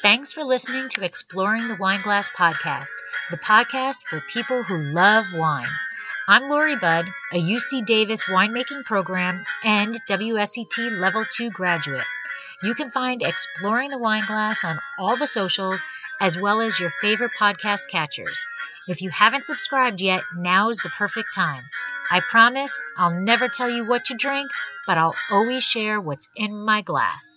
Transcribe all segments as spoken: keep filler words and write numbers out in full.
Thanks for listening to Exploring the Wine Glass podcast, the podcast for people who love wine. I'm Lori Budd, a U C Davis winemaking program and W S E T Level two graduate. You can find Exploring the Wine Glass on all the socials as well as your favorite podcast catchers. If you haven't subscribed yet, now's the perfect time. I promise I'll never tell you what to drink, but I'll always share what's in my glass.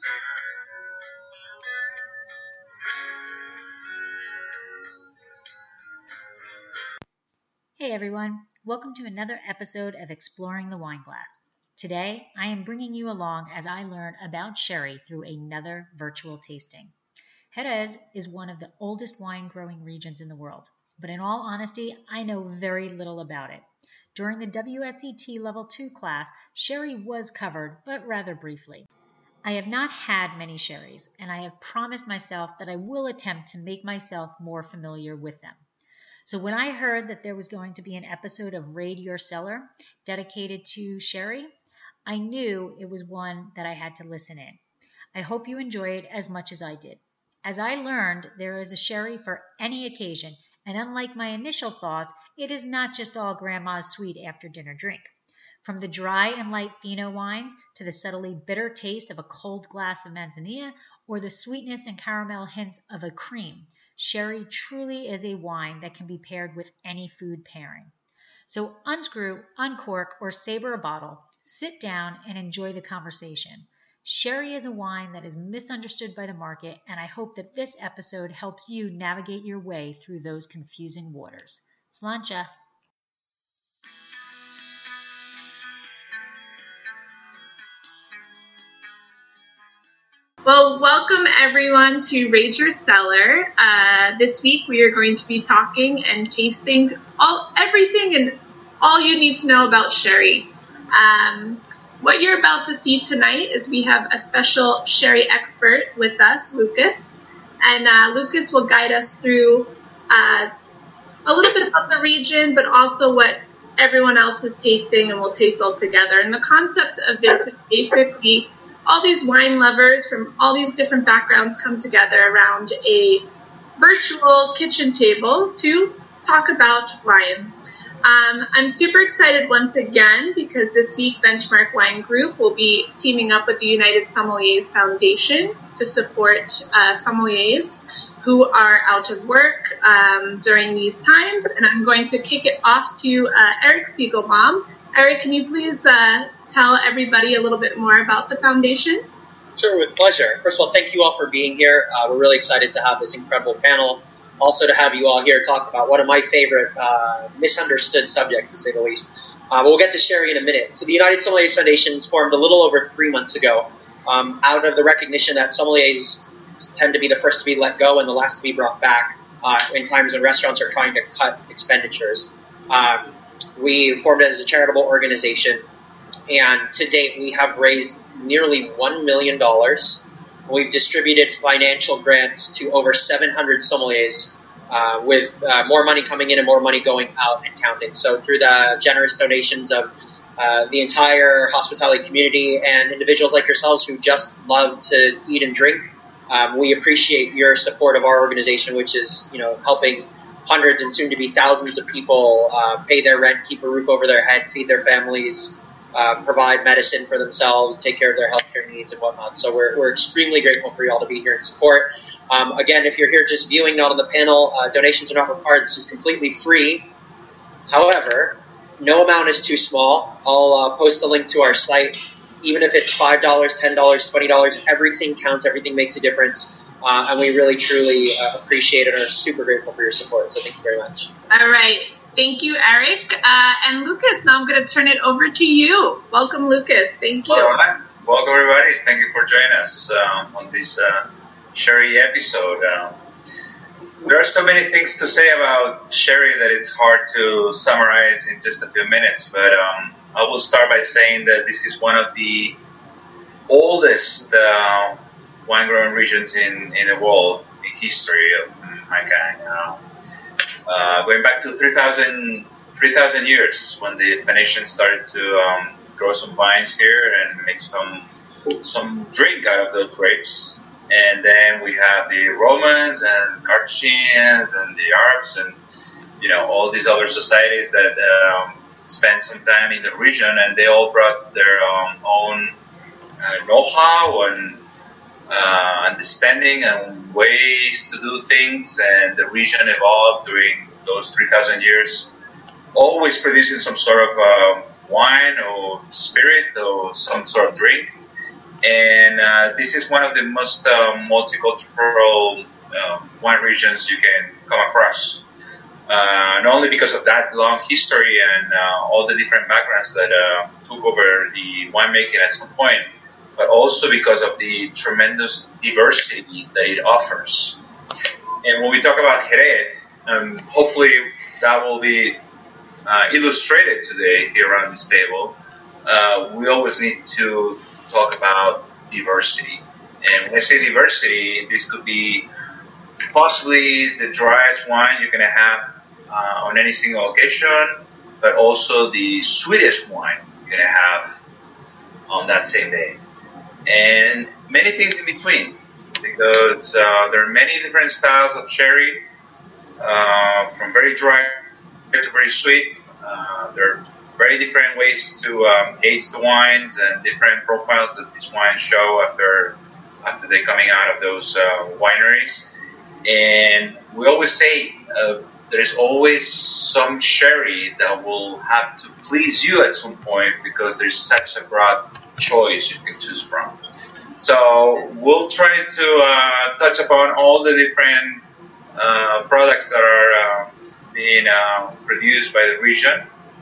Hey everyone, welcome to another episode of Exploring the Wine Glass. Today, I am bringing you along as I learn about sherry through another virtual tasting. Jerez is one of the oldest wine growing regions in the world, but in all honesty, I know very little about it. During the W S E T Level two class, sherry was covered, but rather briefly. I have not had many sherries, and I have promised myself that I will attempt to make myself more familiar with them. So when I heard that there was going to be an episode of Raid Your Cellar dedicated to sherry, I knew it was one that I had to listen in. I hope you enjoy it as much as I did. As I learned, there is a sherry for any occasion, and unlike my initial thoughts, it is not just all grandma's sweet after dinner drink. From the dry and light fino wines to the subtly bitter taste of a cold glass of manzanilla or the sweetness and caramel hints of a cream, sherry truly is a wine that can be paired with any food pairing. So unscrew, uncork, or savor a bottle, sit down, and enjoy the conversation. Sherry is a wine that is misunderstood by the market, and I hope that this episode helps you navigate your way through those confusing waters. Sláinte! Well, welcome everyone to Raid Your Cellar. Uh, this week we are going to be talking and tasting all everything and all you need to know about sherry. Um, what you're about to see tonight is we have a special sherry expert with us, Lucas, and uh, Lucas will guide us through uh, a little bit about the region, but also what everyone else is tasting, and we'll taste all together. And the concept of this is basically all these wine lovers from all these different backgrounds come together around a virtual kitchen table to talk about wine. Um, I'm super excited once again because this week Benchmark Wine Group will be teaming up with the United Sommeliers Foundation to support uh, sommeliers who are out of work um, during these times. And I'm going to kick it off to uh, Eric Siegelbaum. Eric, can you please uh, tell everybody a little bit more about the foundation? Sure, with pleasure. First of all, thank you all for being here. Uh, we're really excited to have this incredible panel. Also to have you all here talk about one of my favorite uh, misunderstood subjects, to say the least. Uh, we'll get to sherry in a minute. So the United Sommeliers Foundation was formed a little over three months ago um, out of the recognition that sommeliers tend to be the first to be let go and the last to be brought back uh, in times when restaurants are trying to cut expenditures. Um, we formed it as a charitable organization, and to date we have raised nearly one million dollars. We've distributed financial grants to over seven hundred sommeliers, uh, with uh, more money coming in and more money going out and counting. So through the generous donations of uh, the entire hospitality community and individuals like yourselves who just love to eat and drink, um, we appreciate your support of our organization, which is, you know, helping hundreds and soon to be thousands of people uh, pay their rent, keep a roof over their head, feed their families, Uh, provide medicine for themselves, take care of their healthcare needs and whatnot. So we're, we're extremely grateful for you all to be here and support. Um, again, if you're here just viewing, not on the panel, uh, donations are not required. This is completely free. However, no amount is too small. I'll uh, post the link to our site. Even if it's five dollars, ten dollars, twenty dollars, everything counts. Everything makes a difference. Uh, and we really, truly uh, appreciate it and are super grateful for your support. So thank you very much. All right. Thank you, Eric. Uh, and Lucas, now I'm going to turn it over to you. Welcome, Lucas. Thank you. All right. Welcome, everybody. Thank you for joining us um, on this uh, sherry episode. Um, there are so many things to say about sherry that it's hard to summarize in just a few minutes, but um, I will start by saying that this is one of the oldest uh, wine-growing regions in, in the world, in history of mankind. Uh, Uh, going back to three thousand, three thousand years when the Phoenicians started to um, grow some vines here and make some some drink out of those grapes. And then we have the Romans and Carthaginians and the Arabs and, you know, all these other societies that um, spent some time in the region, and they all brought their um, own uh, know-how and uh, understanding and ways to do things, and the region evolved during those three thousand years, always producing some sort of uh, wine or spirit or some sort of drink. And uh, this is one of the most uh, multicultural uh, wine regions you can come across. Uh, not only because of that long history and uh, all the different backgrounds that uh, took over the winemaking at some point, but also because of the tremendous diversity that it offers. And when we talk about Jerez, um, hopefully that will be uh, illustrated today here around this table. Uh, we always need to talk about diversity. And when I say diversity, this could be possibly the driest wine you're going to have uh, on any single occasion, but also the sweetest wine you're going to have on that same day. And many things in between, because uh, there are many different styles of sherry, uh, from very dry to very sweet. Uh, there are very different ways to um, age the wines and different profiles that these wines show after after they're coming out of those uh, wineries. And we always say uh, there's always some sherry that will have to please you at some point, because there's such a broad choice you can choose from. So we'll try to uh, touch upon all the different uh, products that are uh, being uh, produced by the region.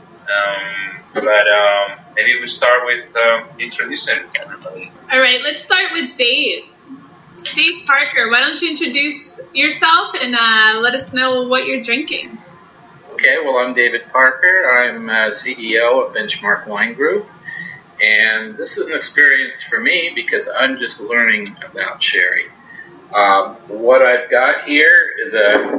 Um, but um, maybe we start with um, introducing everybody. All right, let's start with Dave. Dave Parker, why don't you introduce yourself and uh, let us know what you're drinking? Okay, well, I'm David Parker. I'm uh, C E O of Benchmark Wine Group. And this is an experience for me because I'm just learning about sherry. Um, what I've got here is a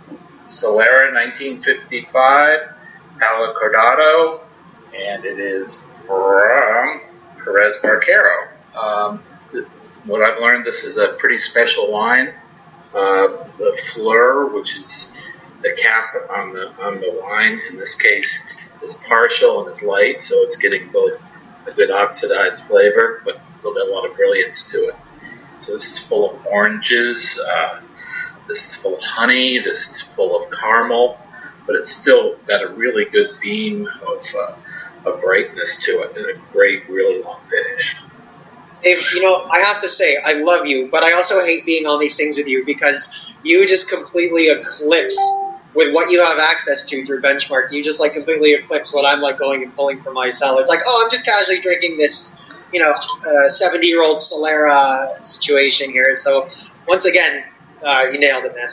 Solera nineteen fifty-five Palo Cordado, and it is from Jerez Barquero. Um, what I've learned, this is a pretty special wine. Uh, the fleur, which is the cap on the on the wine, in this case, is partial and is light, so it's getting both a good oxidized flavor, but still got a lot of brilliance to it. So this is full of oranges, uh, this is full of honey, this is full of caramel, but it's still got a really good beam of, uh, of brightness to it and a great, really long finish. Dave, you know, I have to say, I love you, but I also hate being on these things with you because you just completely eclipse with what you have access to through Benchmark. You just like completely eclipse what I'm like going and pulling from my cellar. It's like, oh, I'm just casually drinking this, you know, seventy-year-old Solera situation here. So once again, uh, you nailed it, man.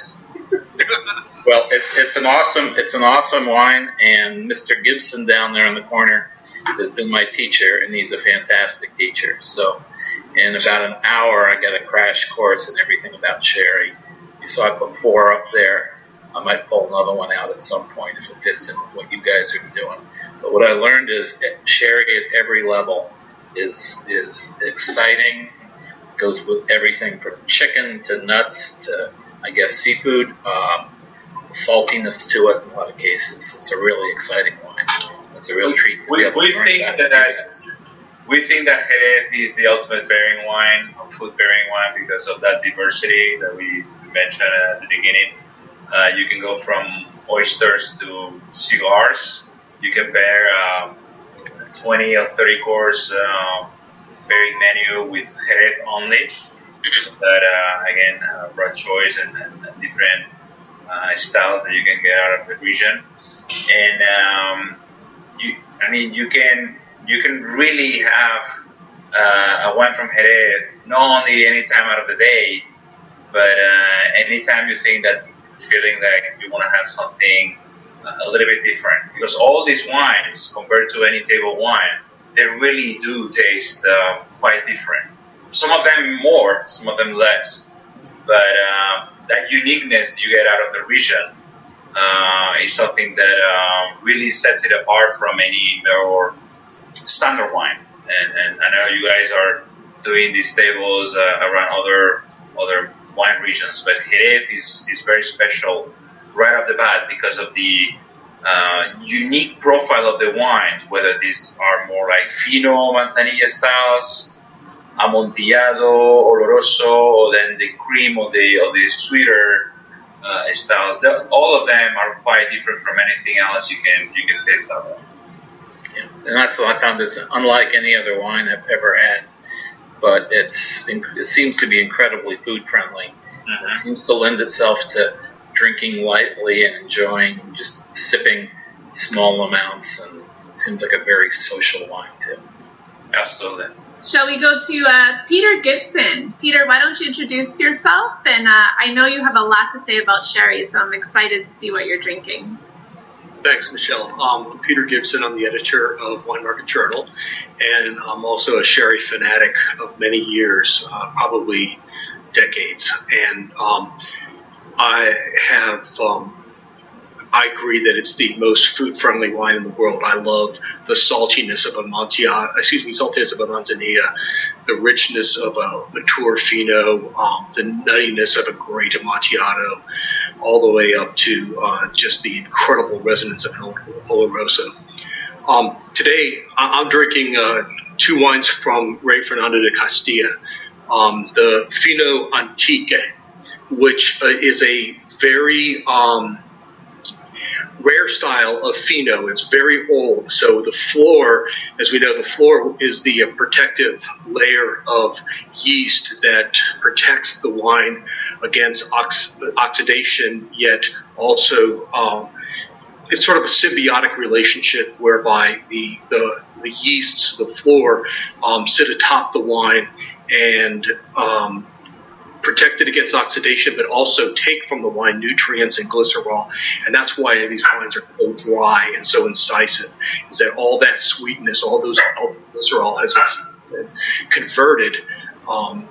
Well, it's it's an awesome it's an awesome wine, and Mister Gibson down there in the corner has been my teacher, and he's a fantastic teacher. So in about an hour, I got a crash course in everything about sherry. You saw I put four up there. I might pull another one out at some point if it fits in with what you guys are doing. But what I learned is that sherry at every level is is exciting. Goes with everything from chicken to nuts to, I guess, seafood. Um, the saltiness to it in a lot of cases. It's a really exciting wine. It's a real treat to we, be able we to learn think that. that, that we think that Jerez is the ultimate bearing wine, or food bearing wine, because of that diversity that we mentioned at the beginning. Uh, you can go from oysters to cigars. You can pair um, twenty or thirty course uh, pairing menu with Jerez only. So that, uh, again, uh, broad choice and, and, and different uh, styles that you can get out of the region. And, um, you, I mean, you can you can really have uh, a wine from Jerez not only any time out of the day, but uh, anytime you think that feeling like you want to have something a little bit different, because all these wines compared to any table wine, they really do taste uh, quite different. Some of them more, some of them less, but uh, that uniqueness you get out of the region uh, is something that uh, really sets it apart from any more standard wine. And, and I know you guys are doing these tables uh, around other other wine regions, but Jerez is, is very special right off the bat because of the uh, unique profile of the wines, whether these are more like fino manzanilla styles, amontillado, oloroso, or then the cream or the or the sweeter uh, styles. The, all of them are quite different from anything else you can you can taste out there. Yeah. And that's what I found. It's unlike any other wine I've ever had, but it's it seems to be incredibly food friendly. Mm-hmm. It seems to lend itself to drinking lightly and enjoying, just sipping small amounts, and it seems like a very social wine too. Absolutely. Shall we go to uh, Peter Gibson? Peter, why don't you introduce yourself? And uh, I know you have a lot to say about sherry, so I'm excited to see what you're drinking. Thanks, Michelle. Um, I'm Peter Gibson. I'm the editor of Wine Market Journal, and I'm also a sherry fanatic of many years, uh, probably decades. And um, I have, um, I agree that it's the most food-friendly wine in the world. I love the saltiness of Amontillado, excuse me, saltiness of a Manzanilla, the richness of a mature Fino, um, the nuttiness of a great Amontillado, all the way up to uh, just the incredible resonance of an Oloroso. Um, today, I'm drinking uh, two wines from Rey Fernando de Castilla. Um, the Fino Antique, which uh, is a very um, rare style of Fino. It's very old. So the floor, as we know, the floor is the uh, protective layer of yeast that protects the wine against ox- oxidation, yet also um, it's sort of a symbiotic relationship whereby the, the, the yeasts, the floor, um, sit atop the wine and um, protect it against oxidation, but also take from the wine nutrients and glycerol. And that's why these wines are so dry and so incisive, is that all that sweetness, all those all glycerol has been converted um,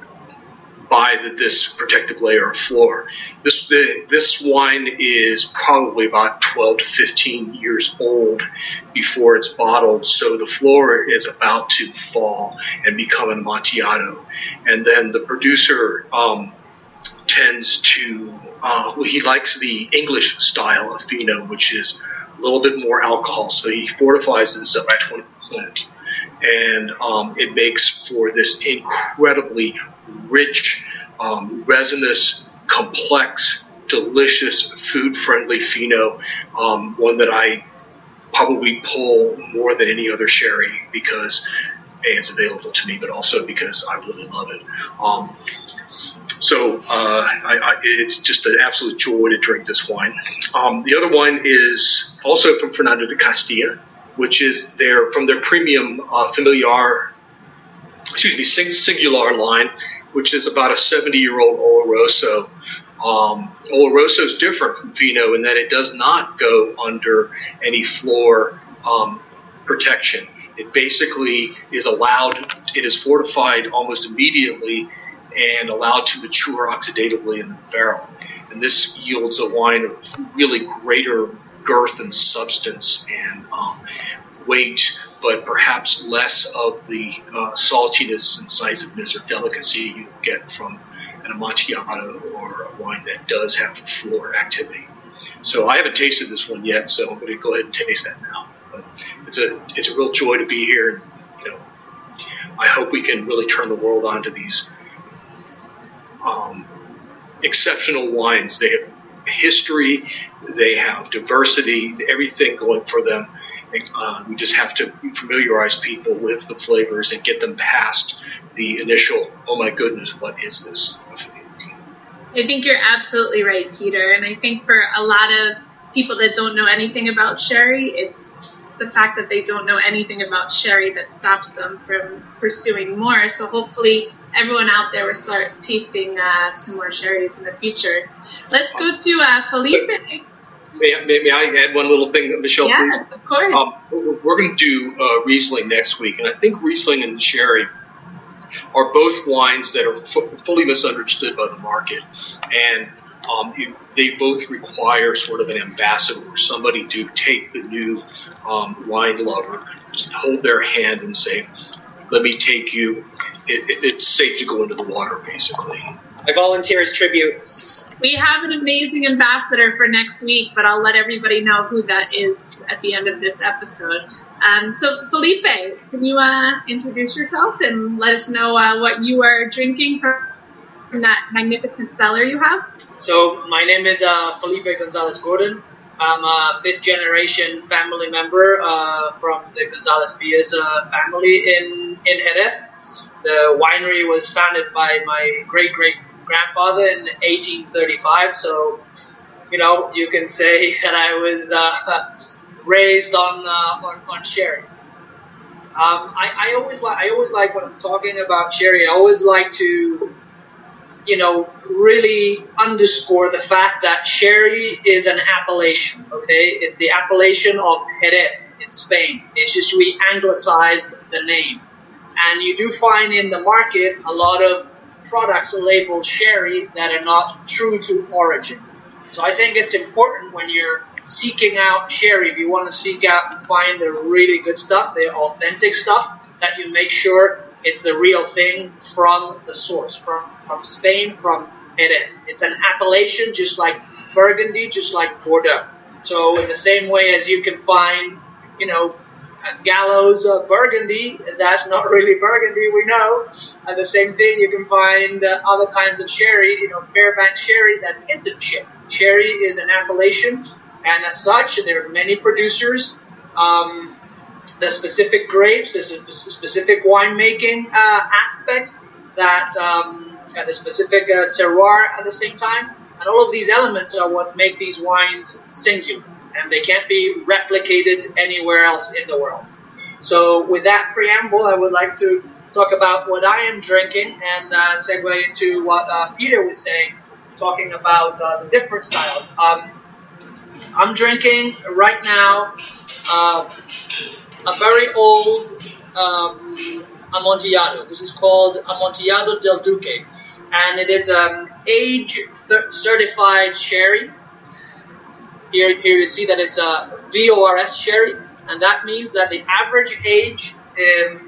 by the, this protective layer of floor. This the, this wine is probably about twelve to fifteen years old before it's bottled, so the floor is about to fall and become an Amontillado. And then the producer um, tends to, uh, well, he likes the English style of Fino, which is a little bit more alcohol, so he fortifies this up by twenty percent. And um, it makes for this incredibly rich, um, resinous, complex, delicious, food-friendly Fino, um, one that I probably pull more than any other sherry because A, it's available to me, but also because I really love it. Um, so uh, I, I, it's just an absolute joy to drink this wine. Um, the other wine is also from Fernando de Castilla, which is their from their premium uh, familiar, excuse me, sing, singular line, which is about a seventy-year-old Oloroso. Um, Oloroso is different from Fino in that it does not go under any floor um, protection. It basically is allowed, it is fortified almost immediately and allowed to mature oxidatively in the barrel. And this yields a wine of really greater girth and substance and um, weight, but perhaps less of the uh, saltiness, incisiveness, or delicacy you get from an Amontillado or a wine that does have floor activity. So I haven't tasted this one yet, so I'm going to go ahead and taste that now. But it's a it's a real joy to be here. You know, I hope we can really turn the world on to these um, exceptional wines. They have history, they have diversity, everything going for them. Uh, we just have to familiarize people with the flavors and get them past the initial, oh my goodness, what is this? I think you're absolutely right, Peter. And I think for a lot of people that don't know anything about sherry, it's, it's the fact that they don't know anything about sherry that stops them from pursuing more. So hopefully everyone out there will start tasting uh, some more sherries in the future. Let's go to uh, Felipe. May I, may, may I add one little thing, Michelle, yes, please? Of course. Um, we're we're going to do uh, Riesling next week, and I think Riesling and sherry are both wines that are fu- fully misunderstood by the market, and um, you, they both require sort of an ambassador, somebody to take the new um, wine lover, hold their hand and say, let me take you, it, it, it's safe to go into the water, basically. I volunteer as tribute. We have an amazing ambassador for next week, but I'll let everybody know who that is at the end of this episode. Um, so, Felipe, can you uh, introduce yourself and let us know uh, what you are drinking from, from that magnificent cellar you have? So, my name is uh, Felipe Gonzalez Gordon. I'm a fifth generation family member uh, from the Gonzalez Villas uh, family in, in Jerez. The winery was founded by my great great grandfather in eighteen thirty-five, so you know you can say that I was uh, raised on, uh, on on sherry. Um, I, I always like I always like when I'm talking about sherry. I always like to you know really underscore the fact that sherry is an appellation. Okay, it's the appellation of Jerez in Spain. It's just we anglicized the name, and you do find in the market a lot of products labeled sherry that are not true to origin. So I think it's important when you're seeking out sherry, if you want to seek out and find the really good stuff, the authentic stuff, that you make sure it's the real thing from the source, from, from Spain, from Jerez. It's an appellation just like Burgundy, just like Bordeaux. So in the same way as you can find, you know, Gallows uh, Burgundy, that's not really Burgundy, we know. And the same thing, you can find uh, other kinds of sherry, you know, Fairbanks sherry that isn't sherry. Sherry is an appellation, and as such, there are many producers. Um, the specific grapes, there's a specific winemaking uh, aspects, that um, uh, the specific uh, terroir at the same time, and all of these elements are what make these wines singular. And they can't be replicated anywhere else in the world. So with that preamble, I would like to talk about what I am drinking and uh, segue into what uh, Peter was saying, talking about uh, the different styles. Um, I'm drinking right now uh, a very old um, Amontillado. This is called Amontillado del Duque, and it is an age-certified sherry. Here, here you see that it's a V O R S sherry, and that means that the average age um,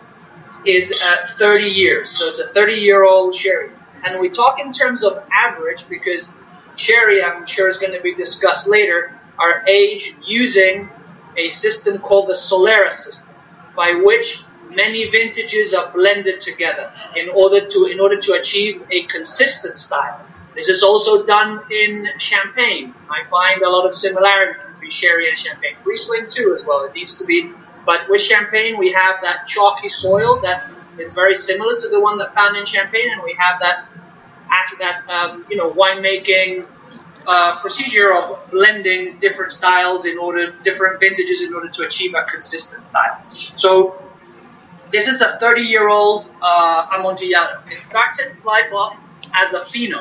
is at thirty years. So it's a thirty-year-old sherry. And we talk in terms of average because sherry, I'm sure, is going to be discussed later, are aged using a system called the Solera system, by which many vintages are blended together in order to in order to achieve a consistent style. This is also done in Champagne. I find a lot of similarities between sherry and Champagne. Riesling too as well, it needs to be. But with Champagne, we have that chalky soil that is very similar to the one that found in Champagne, and we have that that um, you know winemaking uh, procedure of blending different styles in order, different vintages in order to achieve a consistent style. So this is a thirty-year-old uh, Amontillado. It starts its life off as a Fino.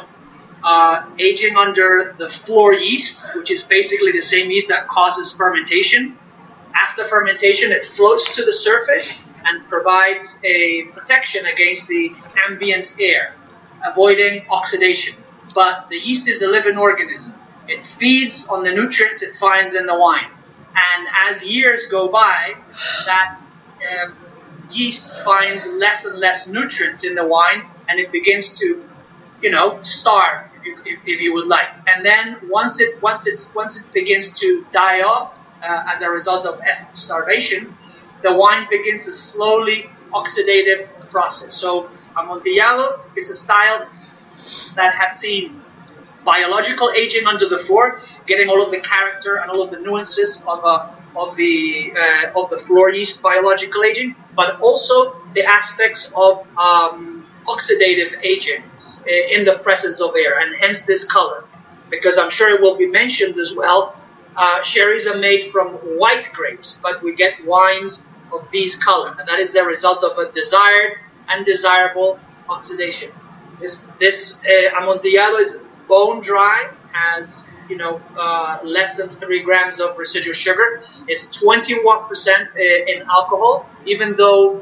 Uh, aging under the floor yeast, which is basically the same yeast that causes fermentation. After fermentation, it floats to the surface and provides a protection against the ambient air, avoiding oxidation. But the yeast is a living organism. It feeds on the nutrients it finds in the wine. And as years go by, that um, yeast finds less and less nutrients in the wine, and it begins to, you know, starve. If, if you would like, and then once it once it's once it begins to die off uh, as a result of starvation, the wine begins a slowly oxidative process. So Amontillado is a style that has seen biological aging under the floor, getting all of the character and all of the nuances of a, of the uh, of the floor yeast biological aging, but also the aspects of um, oxidative aging in the presence of air, and hence this color. Because I'm sure it will be mentioned as well, uh, sherries are made from white grapes, but we get wines of these color, and that is the result of a desired and desirable oxidation. This this uh, Amontillado is bone dry, has you know uh, less than three grams of residual sugar. It's twenty-one percent in alcohol, even though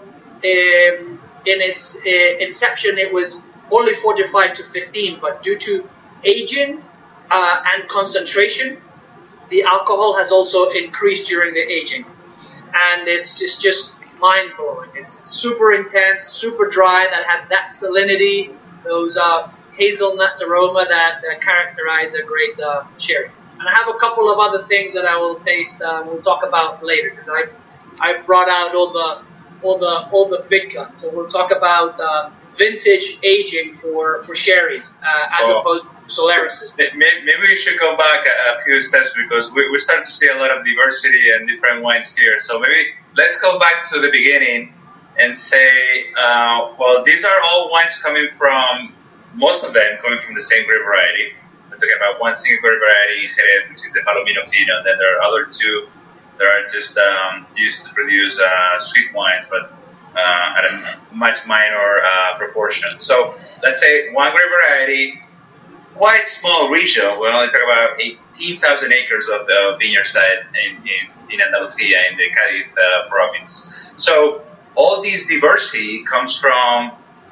um, in its uh, inception it was only forty-five to fifteen, but due to aging uh, and concentration, the alcohol has also increased during the aging. And it's just, just mind-blowing. It's super intense, super dry, that has that salinity, those uh, hazelnuts aroma that, that characterize a great uh, sherry. And I have a couple of other things that I will taste. Uh, we'll talk about later because I I brought out all the all the all the big guns. So we'll talk about uh, vintage aging for for sherries uh, as Oh. opposed to Solaris system. May- Maybe we should go back a, a few steps because we, we're starting to see a lot of diversity and different wines here. So maybe let's go back to the beginning and say, uh, well, these are all wines coming from, most of them coming from the same grape variety. We're talking about one single grape variety, Jerez, which is the Palomino Fino. Then there are other two that are just um, used to produce uh, sweet wines, but uh, at a much minor uh, proportion. So let's say one grape variety, quite small region. We only talk about eighteen thousand acres of the vineyard side in, in, in Andalusia, in the Cádiz uh, province. So all this diversity comes from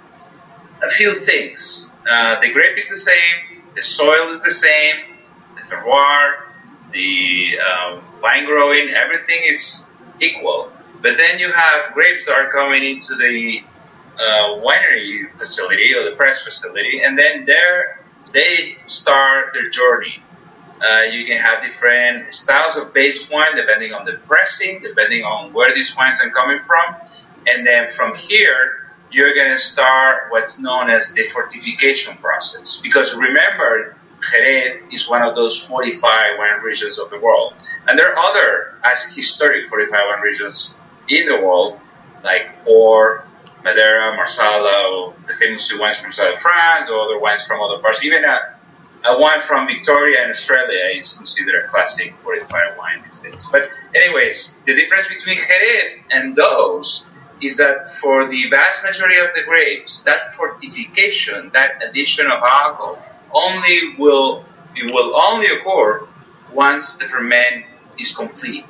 a few things. Uh, the grape is the same, the soil is the same, the terroir, the uh, vine growing, everything is equal. But then you have grapes that are coming into the uh, winery facility or the press facility, and then there they start their journey. Uh, you can have different styles of base wine depending on the pressing, depending on where these wines are coming from. And then from here, you're going to start what's known as the fortification process. Because remember, Jerez is one of those forty-five wine regions of the world. And there are other as historic forty-five wine regions in the world, like Or, Madeira, Marsala, or the famous wines from southern France, or other wines from other parts. Even a, a wine from Victoria in Australia is considered a classic forty-five wine these days. But anyways, the difference between Jerez and those is that for the vast majority of the grapes, that fortification, that addition of alcohol, only will it will only occur once the ferment is complete.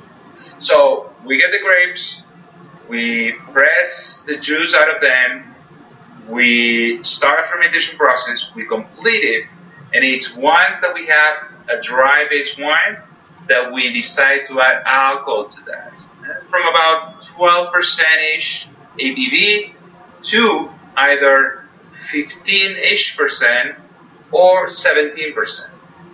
So we get the grapes, we press the juice out of them, we start a fermentation process, we complete it, and it's once that we have a dry base wine that we decide to add alcohol to that. From about twelve percent-ish A B V to either fifteen-ish percent or seventeen percent.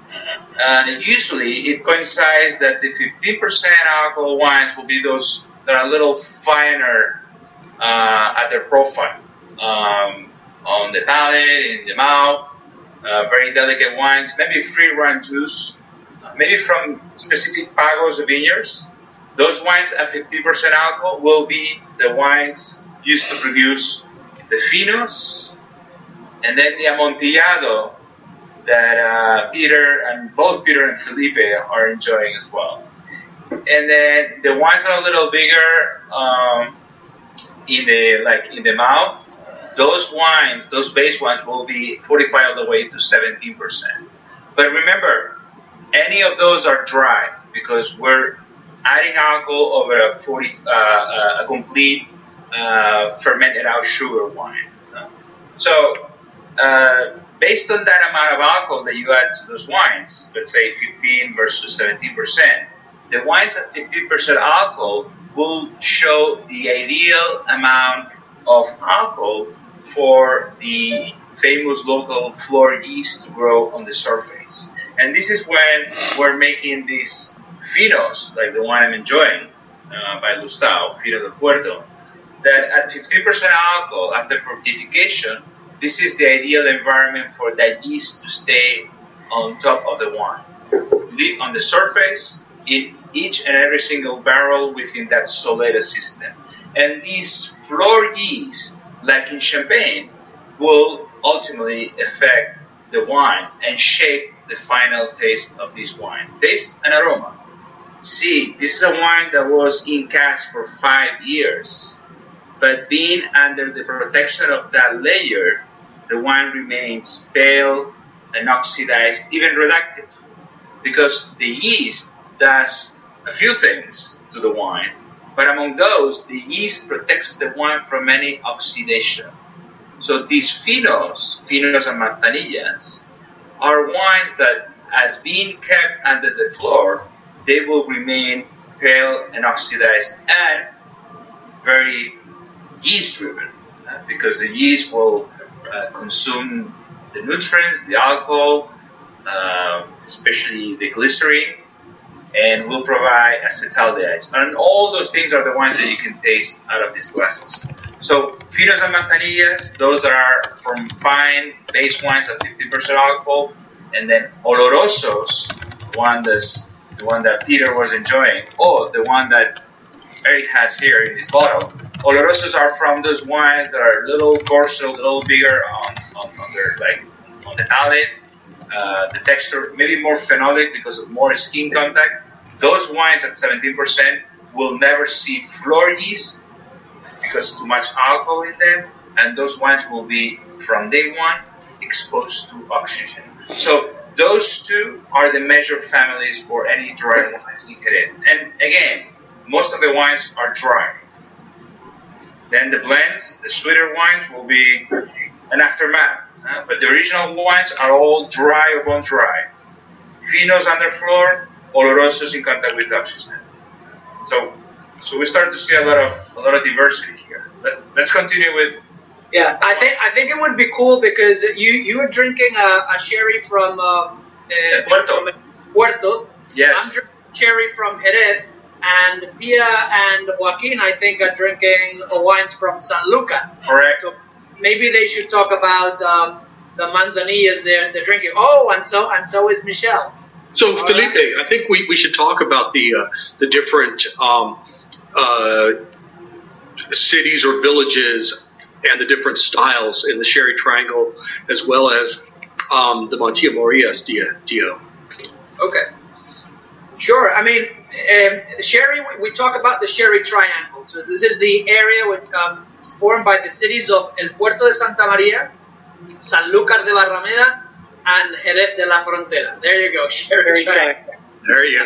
And usually it coincides that the fifteen percent alcohol wines will be those that are a little finer uh, at their profile, um, on the palate, in the mouth, uh, very delicate wines, maybe free run juice, maybe from specific pagos of vineyards. Those wines at fifteen percent alcohol will be the wines used to produce the Finos and then the Amontillado that uh, Peter and both Peter and Felipe are enjoying as well. And then the wines are a little bigger um, in the like in the mouth. Those wines, those base wines, will be forty-five all the way to seventeen percent. But remember, any of those are dry because we're adding alcohol over a forty, uh, a complete uh, fermented out sugar wine. So, uh, based on that amount of alcohol that you add to those wines, let's say fifteen versus seventeen percent, the wines at fifteen percent alcohol will show the ideal amount of alcohol for the famous local flor yeast to grow on the surface. And this is when we're making these Finos, like the one I'm enjoying uh, by Lustau, Fino del Puerto, that at fifteen percent alcohol after fortification, this is the ideal environment for that yeast to stay on top of the wine. Live on the surface in each and every single barrel within that Solera system. And these flor yeast, like in Champagne, will ultimately affect the wine and shape the final taste of this wine. Taste and aroma. See, this is a wine that was in cask for five years, but being under the protection of that layer, the wine remains pale and oxidized, even reductive, because the yeast does a few things to the wine, but among those, the yeast protects the wine from any oxidation. So these Finos, Finos and Manzanillas, are wines that, as being kept under the floor, they will remain pale and oxidized and very yeast-driven, uh, because the yeast will uh, consume the nutrients, the alcohol, uh, especially the glycerin, and will provide acetaldehydes. And all those things are the ones that you can taste out of these glasses. So finos and manzanillas, those are from fine base wines at fifty percent alcohol, and then olorosos, one that's the one that Peter was enjoying, or the one that Eric has here in this bottle. Olorosos are from those wines that are a little coarser, a little bigger on, on, on their like on the palate. Uh, the texture maybe more phenolic because of more skin contact. Those wines at seventeen percent will never see floor yeast because too much alcohol in them, and those wines will be from day one exposed to oxygen. So those two are the measured families for any dry wines in Jerez. And again, most of the wines are dry. Then the blends, the sweeter wines, will be an aftermath. Uh, but the original wines are all dry or bone dry. Finos underfloor, olorosos in contact with oxygen. So, so we start to see a lot of a lot of diversity here. But let's continue with. Yeah, I think I think it would be cool because you you were drinking a, a sherry from uh, uh, Puerto. Puerto. Yes. I'm drinking sherry from Jerez, and Pia and Joaquin, I think, are drinking uh, wines from Sanlúcar. Correct. So maybe they should talk about um, the manzanillas they're, they're drinking. Oh, and so and so is Michelle. So, All Felipe, right. I think we, we should talk about the uh, the different um, uh, cities or villages and the different styles in the Sherry Triangle, as well as um, the Montilla Morias Dio. Okay. Sure. I mean, um, Sherry, we, we talk about the Sherry Triangle. So this is the area which um, formed by the cities of El Puerto de Santa Maria, Sanlúcar de Barrameda, and Jerez de la Frontera. There you go, Sherry Triangle. There you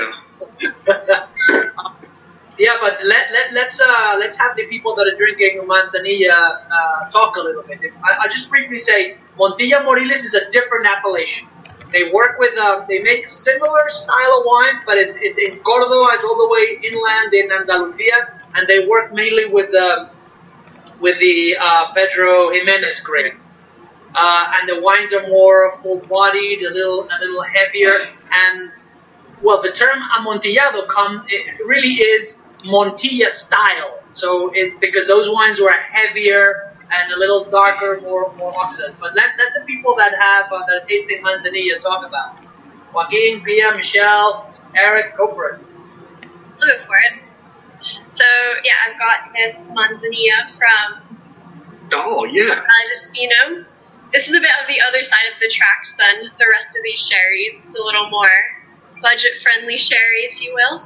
go. Yeah, but let, let, let's uh, let's have the people that are drinking manzanilla uh, talk a little bit. I, I'll just briefly say, Montilla Moriles is a different appellation. They work with, um, they make similar style of wines, but it's it's in Córdoba, it's all the way inland in Andalusia, and they work mainly with um, with the uh, Pedro Jimenez grape. Uh, and the wines are more full-bodied, a little a little heavier, and well, the term amontillado come it really is Montilla style. So it, because those wines were heavier and a little darker, more more oxidized. But let, let the people that have uh, that are tasting manzanilla talk about it. Joaquin, Pia, Michelle, Eric, go for it. I'll go for it. So yeah, I've got this manzanilla from Oh yeah. Despino. This is a bit of the other side of the tracks than the rest of these sherries. It's a little more budget-friendly sherry, if you will.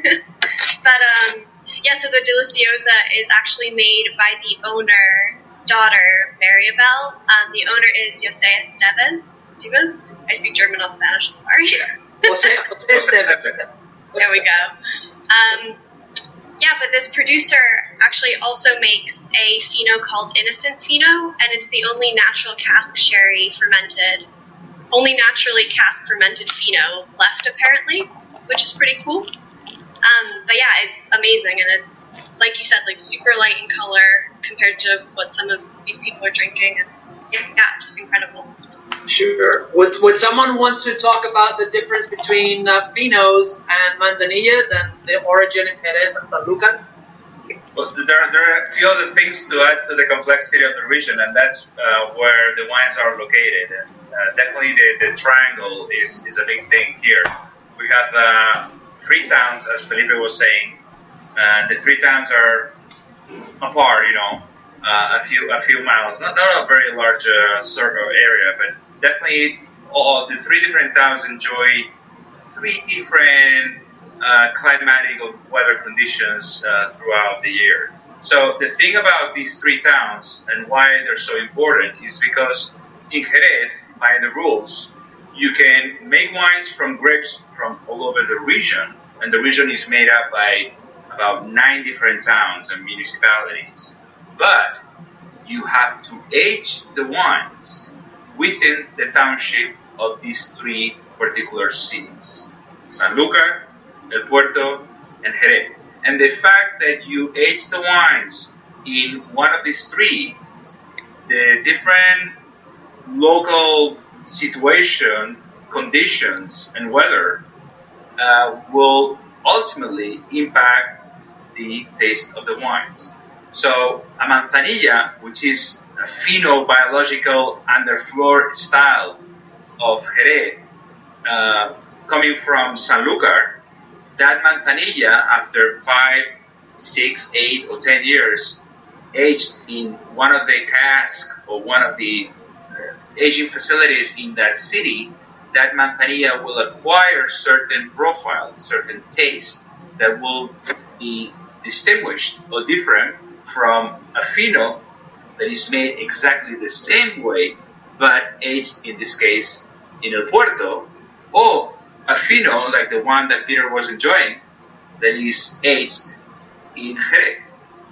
But um, yeah, so the Deliciosa is actually made by the owner's daughter, Maribel. Um, the owner is Jose Esteban. I speak German, not Spanish. I'm sorry. Jose, Jose Esteban. There we go. Um, yeah, but this producer actually also makes a Fino called Innocent Fino, and it's the only natural cask sherry fermented, only naturally cask fermented Fino left apparently, which is pretty cool. Um, but yeah, it's amazing, and it's, like you said, like super light in color compared to what some of these people are drinking, and yeah, yeah just incredible. Sure. Would Would someone want to talk about the difference between uh, Finos and Manzanillas and the origin in Jerez and Sanlúcar? Well, there, are, there are a few other things to add to the complexity of the region, and that's uh, where the wines are located. And uh, definitely the, the triangle is, is a big thing here. We have uh, three towns, as Felipe was saying, and the three towns are apart, you know, uh, a few a few miles. Not, not a very large uh, circle area, but definitely all the three different towns enjoy three different uh, climatic or weather conditions uh, throughout the year. So the thing about these three towns and why they're so important is because in Jerez, by the rules, you can make wines from grapes from all over the region, and the region is made up by about nine different towns and municipalities. But you have to age the wines within the township of these three particular cities: Sanlúcar, El Puerto, and Jerez. And the fact that you age the wines in one of these three, the different local situation, conditions, and weather uh, will ultimately impact the taste of the wines. So a manzanilla, which is a phenobiological underfloor style of Jerez, uh, coming from Sanlúcar, that manzanilla, after five, six, eight, or ten years, aged in one of the casks or one of the uh, aging facilities in that city, that manzanilla will acquire certain profile, certain taste that will be distinguished or different from a Fino that is made exactly the same way, but aged in this case in El Puerto, or a Fino like the one that Peter was enjoying that is aged in Jerez.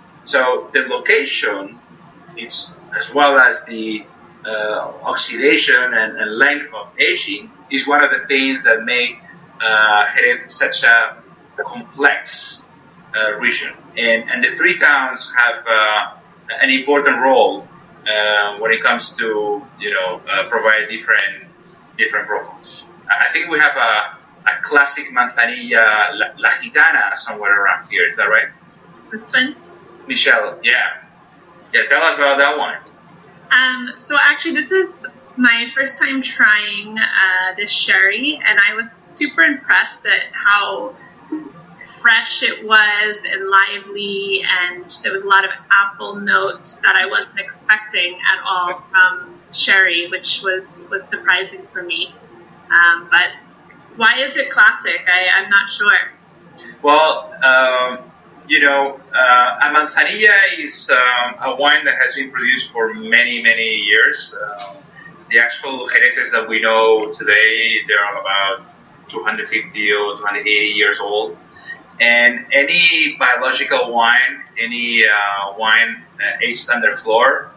So the location, it's as well as the uh, oxidation and, and length of aging, is one of the things that make uh, Jerez such a complex uh, region. And, and the three towns have uh, an important role uh, when it comes to, you know, uh, provide different different profiles. I think we have a, a classic manzanilla, La, La Gitana, somewhere around here. Is that right? This one? Michelle, yeah. Yeah, tell us about that one. Um, so actually, this is my first time trying uh, this sherry, and I was super impressed at how fresh it was and lively, and there was a lot of apple notes that I wasn't expecting at all from sherry, which was, was surprising for me. Um, but why is it classic? I, I'm not sure. Well, um, you know, uh, a manzanilla is um, a wine that has been produced for many, many years. Uh, the actual Jerezes that we know today, they're about two hundred fifty or two hundred eighty years old. And any biological wine, any uh, wine uh, aged under floor,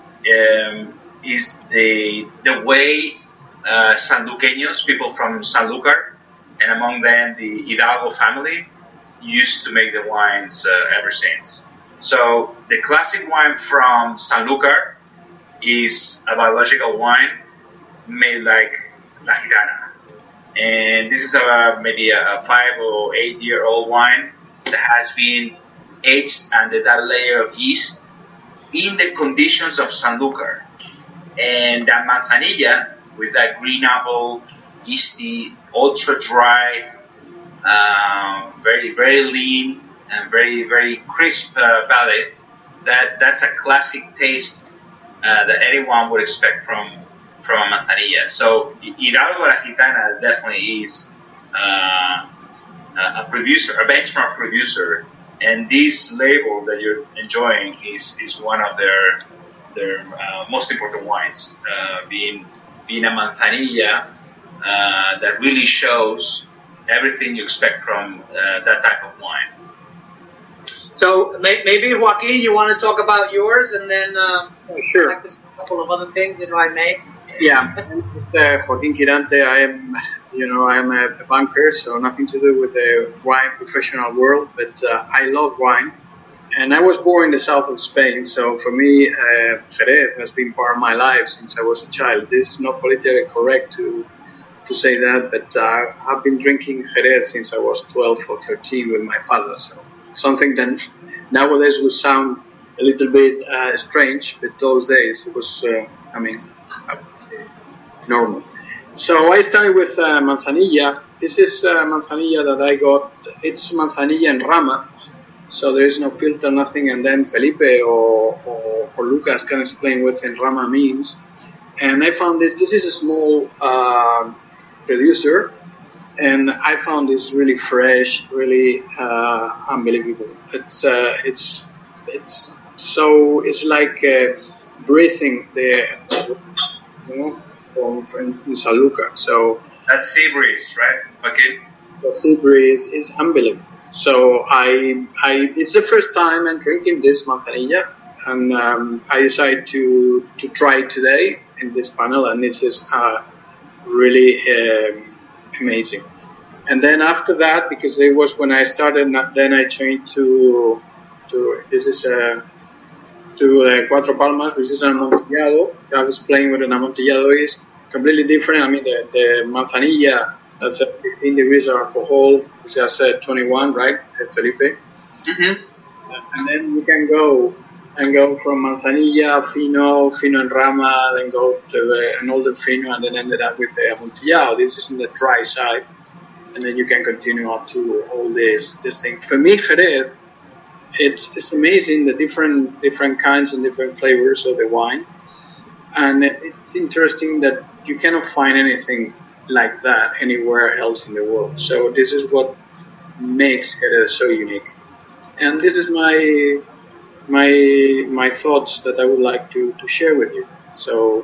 um, is the the way uh, Sanluqueños, people from Sanlúcar, and among them the Hidalgo family, used to make the wines uh, ever since. So the classic wine from Sanlúcar is a biological wine made like La Gitana. And this is a, maybe a five or eight year old wine that has been aged under that layer of yeast in the conditions of Sanlúcar. And that manzanilla, with that green apple, yeasty, ultra dry, um, very, very lean, and very, very crisp uh, palate, that, that's a classic taste uh, that anyone would expect from from a manzanilla. So Hidalgo La Gitana definitely is uh, a producer, a benchmark producer, and this label that you're enjoying is, is one of their their uh, most important wines, uh, being being a manzanilla uh, that really shows everything you expect from uh, that type of wine. So may, maybe Joaquin, you want to talk about yours, and then uh, oh, sure. I'd like to say a couple of other things, if I may. Yeah, it's uh, Joaquin Quirante. I am, you know, I am a, a banker, so nothing to do with the wine professional world. But uh, I love wine, and I was born in the south of Spain. So for me, uh, Jerez has been part of my life since I was a child. This is not politically correct to to say that, but uh, I've been drinking Jerez since I was twelve or thirteen with my father. So something that nowadays would sound a little bit uh, strange, but those days it was, uh, I mean, uh, normal. So I started with uh, manzanilla. This is uh, manzanilla that I got. It's manzanilla and rama, so there is no filter, nothing. And then Felipe or, or, or Lucas can explain what en rama means. And I found this. This is a small uh, producer, and I found this really fresh, really uh, unbelievable. It's uh, it's it's so it's like uh, breathing the, you know, from, from Sanlúcar. So that's sea breeze, right? Okay. The sea breeze is unbelievable. So I I it's the first time I'm drinking this manzanilla, and um, I decided to to try it today in this panel, and this is uh, really um, amazing. And then after that, because it was when I started, then I changed to to this is a to uh, Cuatro Palmas, which is an Amontillado. I was playing with an Amontillado is completely different. I mean, the, the Manzanilla, that's a fifteen degrees of alcohol, which is uh, twenty-one, right, Felipe? Mm-hmm. And then you can go and go from Manzanilla, Fino, Fino and Rama, then go to the, an older Fino, and then ended up with the Amontillado. This is on the dry side. And then you can continue up to all this this thing. For me, Jerez, it's it's amazing the different different kinds and different flavors of the wine, and it's interesting that you cannot find anything like that anywhere else in the world. So this is what makes Jerez so unique, and this is my my my thoughts that I would like to, to share with you. So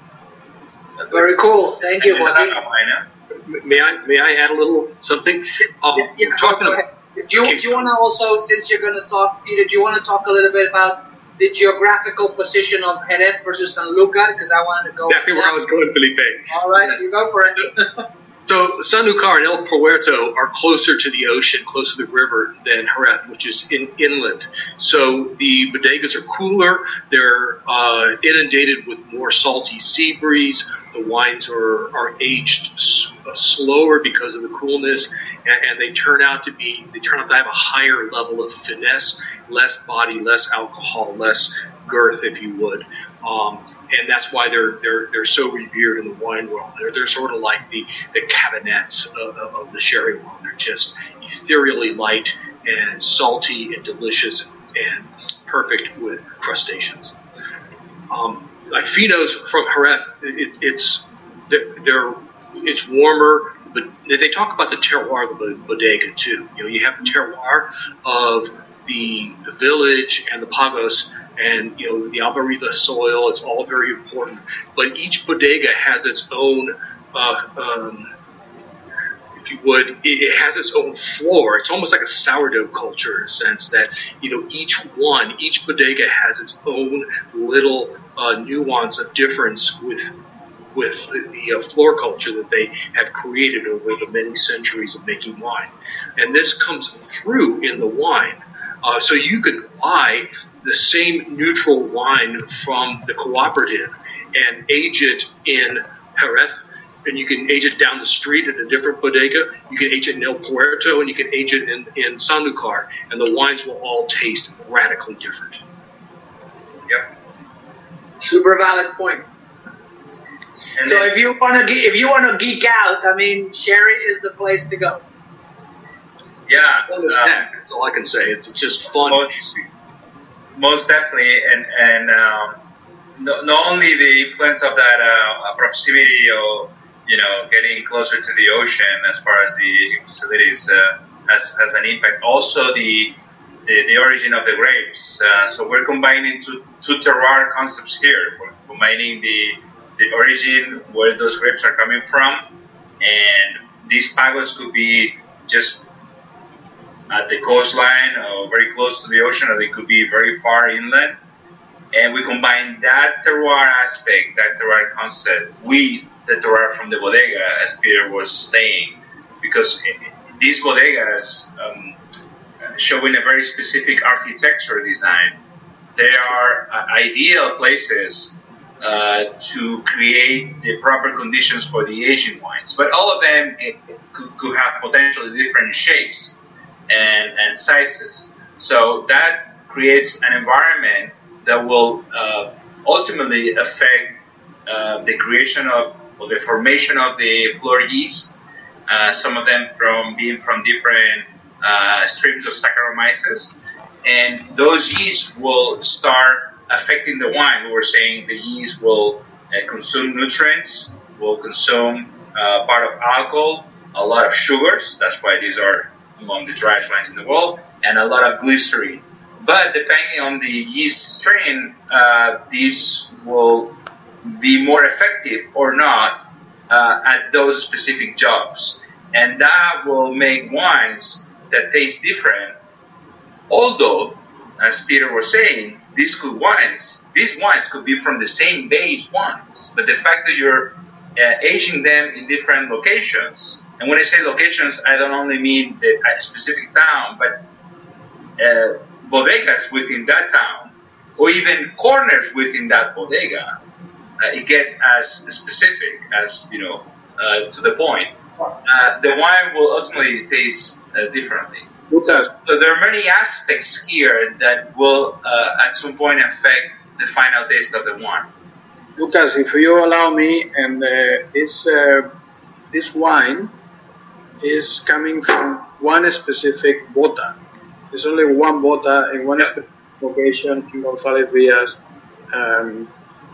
very cool. Thank you, Joaquin. May I may I add a little something? Um, yeah, yeah, talking go about, do you, do you want to also, since you're going to talk, Peter, do you want to talk a little bit about the geographical position of Jerez versus Sanlúcar? Because I wanted to go. Exactly where I was going, Felipe. All right, you go for it. So Sanlúcar and El Puerto are closer to the ocean, closer to the river than Jerez, which is in, inland. So the bodegas are cooler. They're uh, inundated with more salty sea breeze. The wines are, are aged s- uh, slower because of the coolness, and, and they turn out to be they turn out to have a higher level of finesse, less body, less alcohol, less girth, if you would. Um, And that's why they're they're they're so revered in the wine world. They're they're sort of like the the cabinets of, of the sherry world. They're just ethereally light and salty and delicious and perfect with crustaceans. Um, like Finos from Jerez, it, it's they're, they're it's warmer, but they talk about the terroir of the bodega too. You know, you have the terroir of the the village and the pagos. And, you know, the Albarriba soil, it's all very important. But each bodega has its own, uh, um, if you would, it, it has its own floor. It's almost like a sourdough culture in a sense that, you know, each one, each bodega has its own little uh, nuance of difference with with the, the uh, floor culture that they have created over the many centuries of making wine. And this comes through in the wine. Uh, so you could buy the same neutral wine from the cooperative and age it in Jerez, and you can age it down the street at a different bodega. You can age it in El Puerto, and you can age it in, in Sanlúcar, and the wines will all taste radically different. Yep. Super valid point. And so then, if you want to if you want to geek out, I mean, sherry is the place to go. yeah, Fun as um, heck. That's all I can say. It's, it's just fun. most, most definitely, and and um, no, not only the influence of that uh, proximity or you know getting closer to the ocean as far as the aging facilities uh, has has an impact. Also the the, the origin of the grapes. Uh, so we're combining two two terroir concepts here. We're combining the the origin where those grapes are coming from, and these pagos could be just at the coastline or very close to the ocean, or they could be very far inland. And we combine that terroir aspect, that terroir concept, with the terroir from the bodega, as Peter was saying, because these bodegas, um, showing a very specific architecture design, they are uh, ideal places uh, to create the proper conditions for the Asian wines. But all of them it, could, could have potentially different shapes and, and sizes. So that creates an environment that will uh, ultimately affect uh, the creation of, or the formation of the flor yeast, uh, some of them from being from different uh, streams of Saccharomyces. And those yeast will start affecting the wine. We were saying the yeast will uh, consume nutrients, will consume uh, part of alcohol, a lot of sugars. That's why these are among the driest wines in the world, and a lot of glycerin. But depending on the yeast strain, uh, these will be more effective or not uh, at those specific jobs. And that will make wines that taste different. Although, as Peter was saying, these could wines, these wines could be from the same base wines, but the fact that you're uh, aging them in different locations, and when I say locations, I don't only mean a specific town, but uh, bodegas within that town or even corners within that bodega, uh, it gets as specific as, you know, uh, to the point. Uh, the wine will ultimately taste uh, differently. So, so there are many aspects here that will, uh, at some point, affect the final taste of the wine. Lucas, if you allow me, and uh, this uh, this wine is coming from one specific bota. There's only one bota in one yep. specific location in González Vías. Um,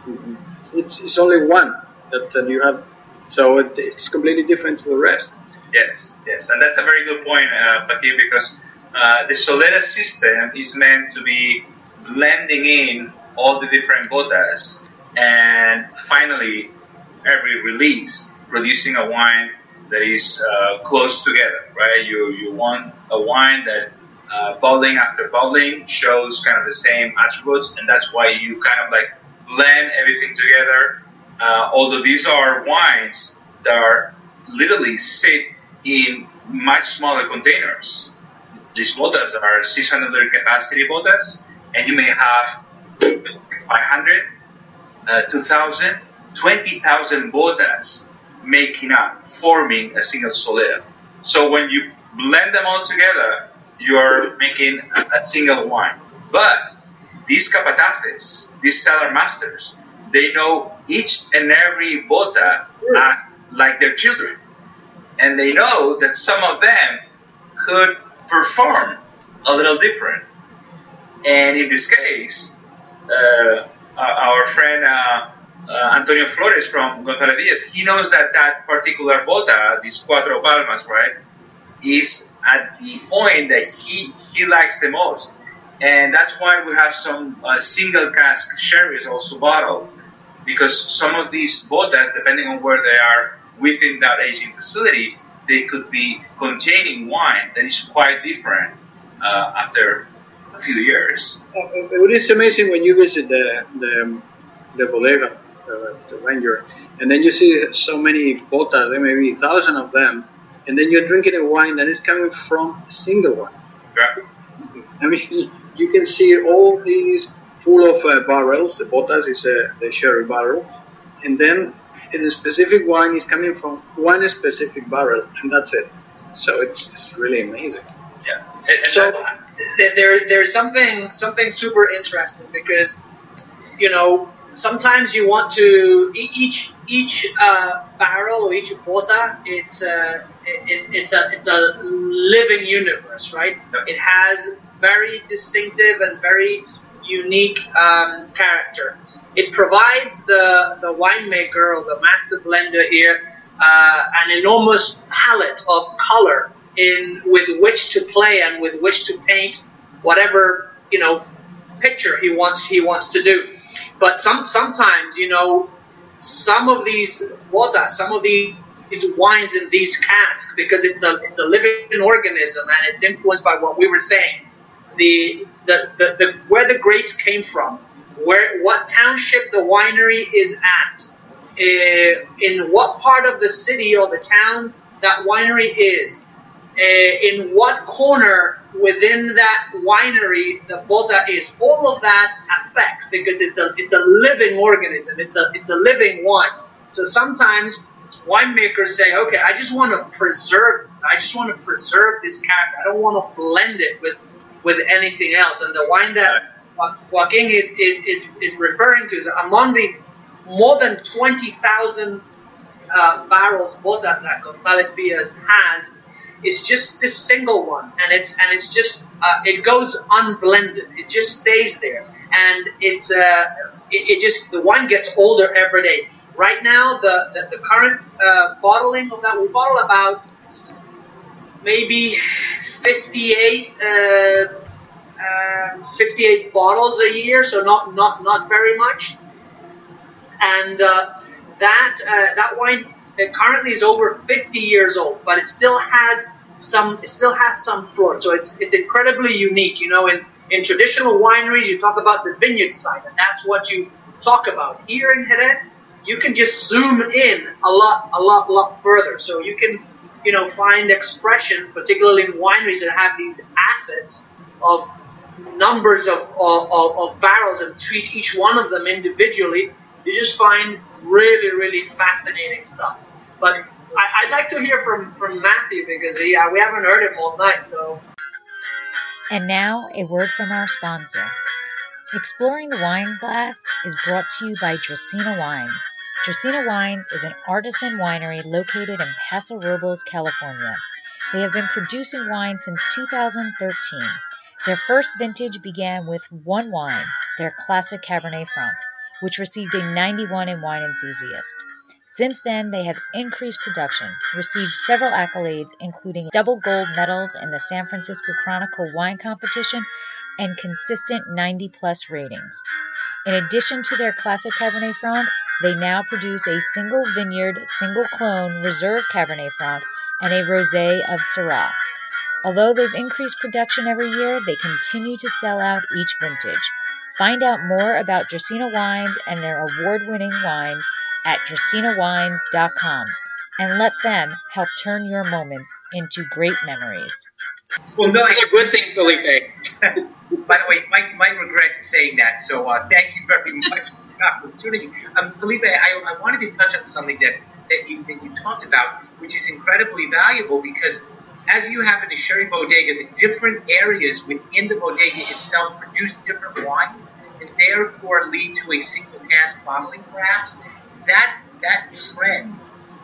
it's, it's only one that uh, you have, so it, it's completely different to the rest. Yes, yes, and that's a very good point, uh, Paqui, because uh, the Solera system is meant to be blending in all the different botas, and finally, every release, producing a wine that is uh, close together, right? You you want a wine that uh, bottling after bottling shows kind of the same attributes, and that's why you kind of like blend everything together. Uh, although these are wines that are literally sit in much smaller containers. These botas are six hundred liter capacity botas, and you may have five hundred, uh, two thousand, twenty thousand botas making up, forming a single Solera. So when you blend them all together, you are making a, a single wine. But these capataces, these cellar masters, they know each and every bota as like their children. And they know that some of them could perform a little different. And in this case, uh, our friend uh, uh, Antonio Flores from González Vías, he knows that that particular bota, this Cuatro Palmas, right, is at the point that he, he likes the most. And that's why we have some uh, single cask sherries also bottled, because some of these botas, depending on where they are within that aging facility, they could be containing wine that is quite different uh, after a few years. Uh, it is amazing when you visit the the, the bodega, uh, the vineyard, and then you see so many botas, there may be a thousand of them, and then you're drinking a wine that is coming from a single one. Yeah. I mean, you can see all these full of uh, barrels. The botas is uh, the sherry barrel, and then in a specific wine is coming from one specific barrel, and that's it. So it's, it's really amazing. Yeah. And, and so uh, there there's something something super interesting, because you know sometimes you want to each each uh, barrel or each bota, it's a it, it's a it's a living universe, right? It has very distinctive and very unique um, character. It provides the, the winemaker or the master blender here uh, an enormous palette of color in with which to play and with which to paint whatever you know picture he wants he wants to do. But some sometimes you know some of these botas, some of these these wines in these casks, because it's a it's a living organism and it's influenced by what we were saying. The, the, the, the where the grapes came from, where what township the winery is at, uh, in what part of the city or the town that winery is, uh, in what corner within that winery the bota is. All of that affects, because it's a it's a living organism. It's a it's a living wine. So sometimes winemakers say, okay, I just want to preserve this. I just want to preserve this character. I don't want to blend it with. with anything else. And the wine that Joaquin is, is, is, is referring to is among the more than twenty thousand uh, barrels botas that González Vías has, is just this single one. And it's and it's just, uh, it goes unblended. It just stays there. And it's, uh, it, it just, the wine gets older every day. Right now, the, the, the current uh, bottling of that, we bottle about maybe fifty-eight, uh, uh, fifty-eight bottles a year, so not not not very much. And uh, that uh, that wine uh, currently is over fifty years old, but it still has some it still has some flora. So it's it's incredibly unique. You know, in in traditional wineries, you talk about the vineyard side, and that's what you talk about. Here in Jerez, you can just zoom in a lot, a lot, lot further. So you can. You know, find expressions, particularly in wineries that have these assets of numbers of, of, of barrels and treat each one of them individually, you just find really, really fascinating stuff. But I, I'd like to hear from, from Matthew because he, uh, we haven't heard him all night. So. And now a word from our sponsor. Exploring the Wine Glass is brought to you by Dracaena Wines. Dracaena Wines is an artisan winery located in Paso Robles, California. They have been producing wine since two thousand thirteen. Their first vintage began with one wine, their classic Cabernet Franc, which received a ninety-one in Wine Enthusiast. Since then, they have increased production, received several accolades, including double gold medals in the San Francisco Chronicle Wine Competition, and consistent ninety plus ratings. In addition to their classic Cabernet Franc, they now produce a single vineyard, single clone Reserve Cabernet Franc and a Rosé of Syrah. Although they've increased production every year, they continue to sell out each vintage. Find out more about Dracaena Wines and their award-winning wines at dracaena wines dot com and let them help turn your moments into great memories. Well, no, That's a good thing, Felipe. by the way, Mike might regret saying that, so uh, thank you very much for the opportunity. Um, Felipe, I, I wanted to touch on something that, that, you, that you talked about, which is incredibly valuable because as you have in the Sherry Bodega, the different areas within the bodega itself produce different wines and therefore lead to a single cask bottling perhaps. That, that trend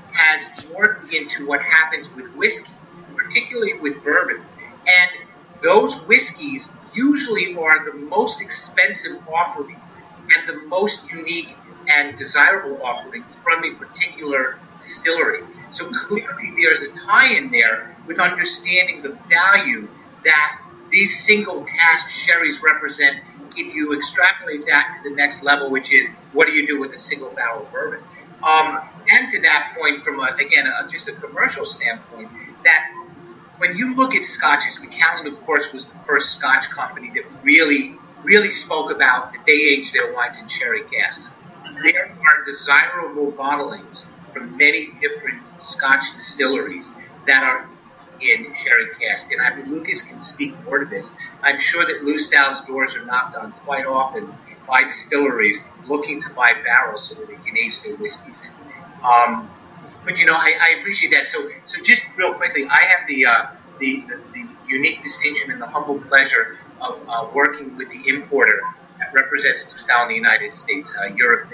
has morphed into what happens with whiskey, particularly with bourbon. And those whiskeys usually are the most expensive offering and the most unique and desirable offering from a particular distillery. So clearly there's a tie-in there with understanding the value that these single cask sherries represent if you extrapolate that to the next level, which is what do you do with a single barrel bourbon? Um, and to that point, from, a, again, a, just a commercial standpoint, that when you look at scotches, Macallan, of course, was the first Scotch company that really, really spoke about that they aged their wines in sherry casks. There are desirable bottlings from many different Scotch distilleries that are in sherry cask. And I mean, Lucas can speak more to this. I'm sure that Lustau's doors are knocked on quite often by distilleries looking to buy barrels so that they can age their whiskeys in. Um, But, you know, I, I appreciate that. So so just real quickly, I have the, uh, the, the, the unique distinction and the humble pleasure of uh, working with the importer that represents Lustau in the United States, uh, Europe.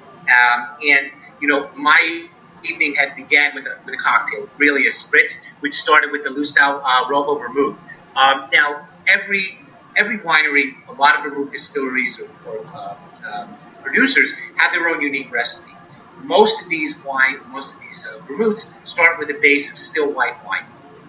Um, and, you know, my evening had began with a, with a cocktail, really a spritz, which started with the Lustau uh, Rojo Vermouth. Um, now, every every winery, a lot of vermouth distilleries or, or uh, um, producers have their own unique recipe. Most of these wine, most of these uh, vermouths start with a base of still white wine.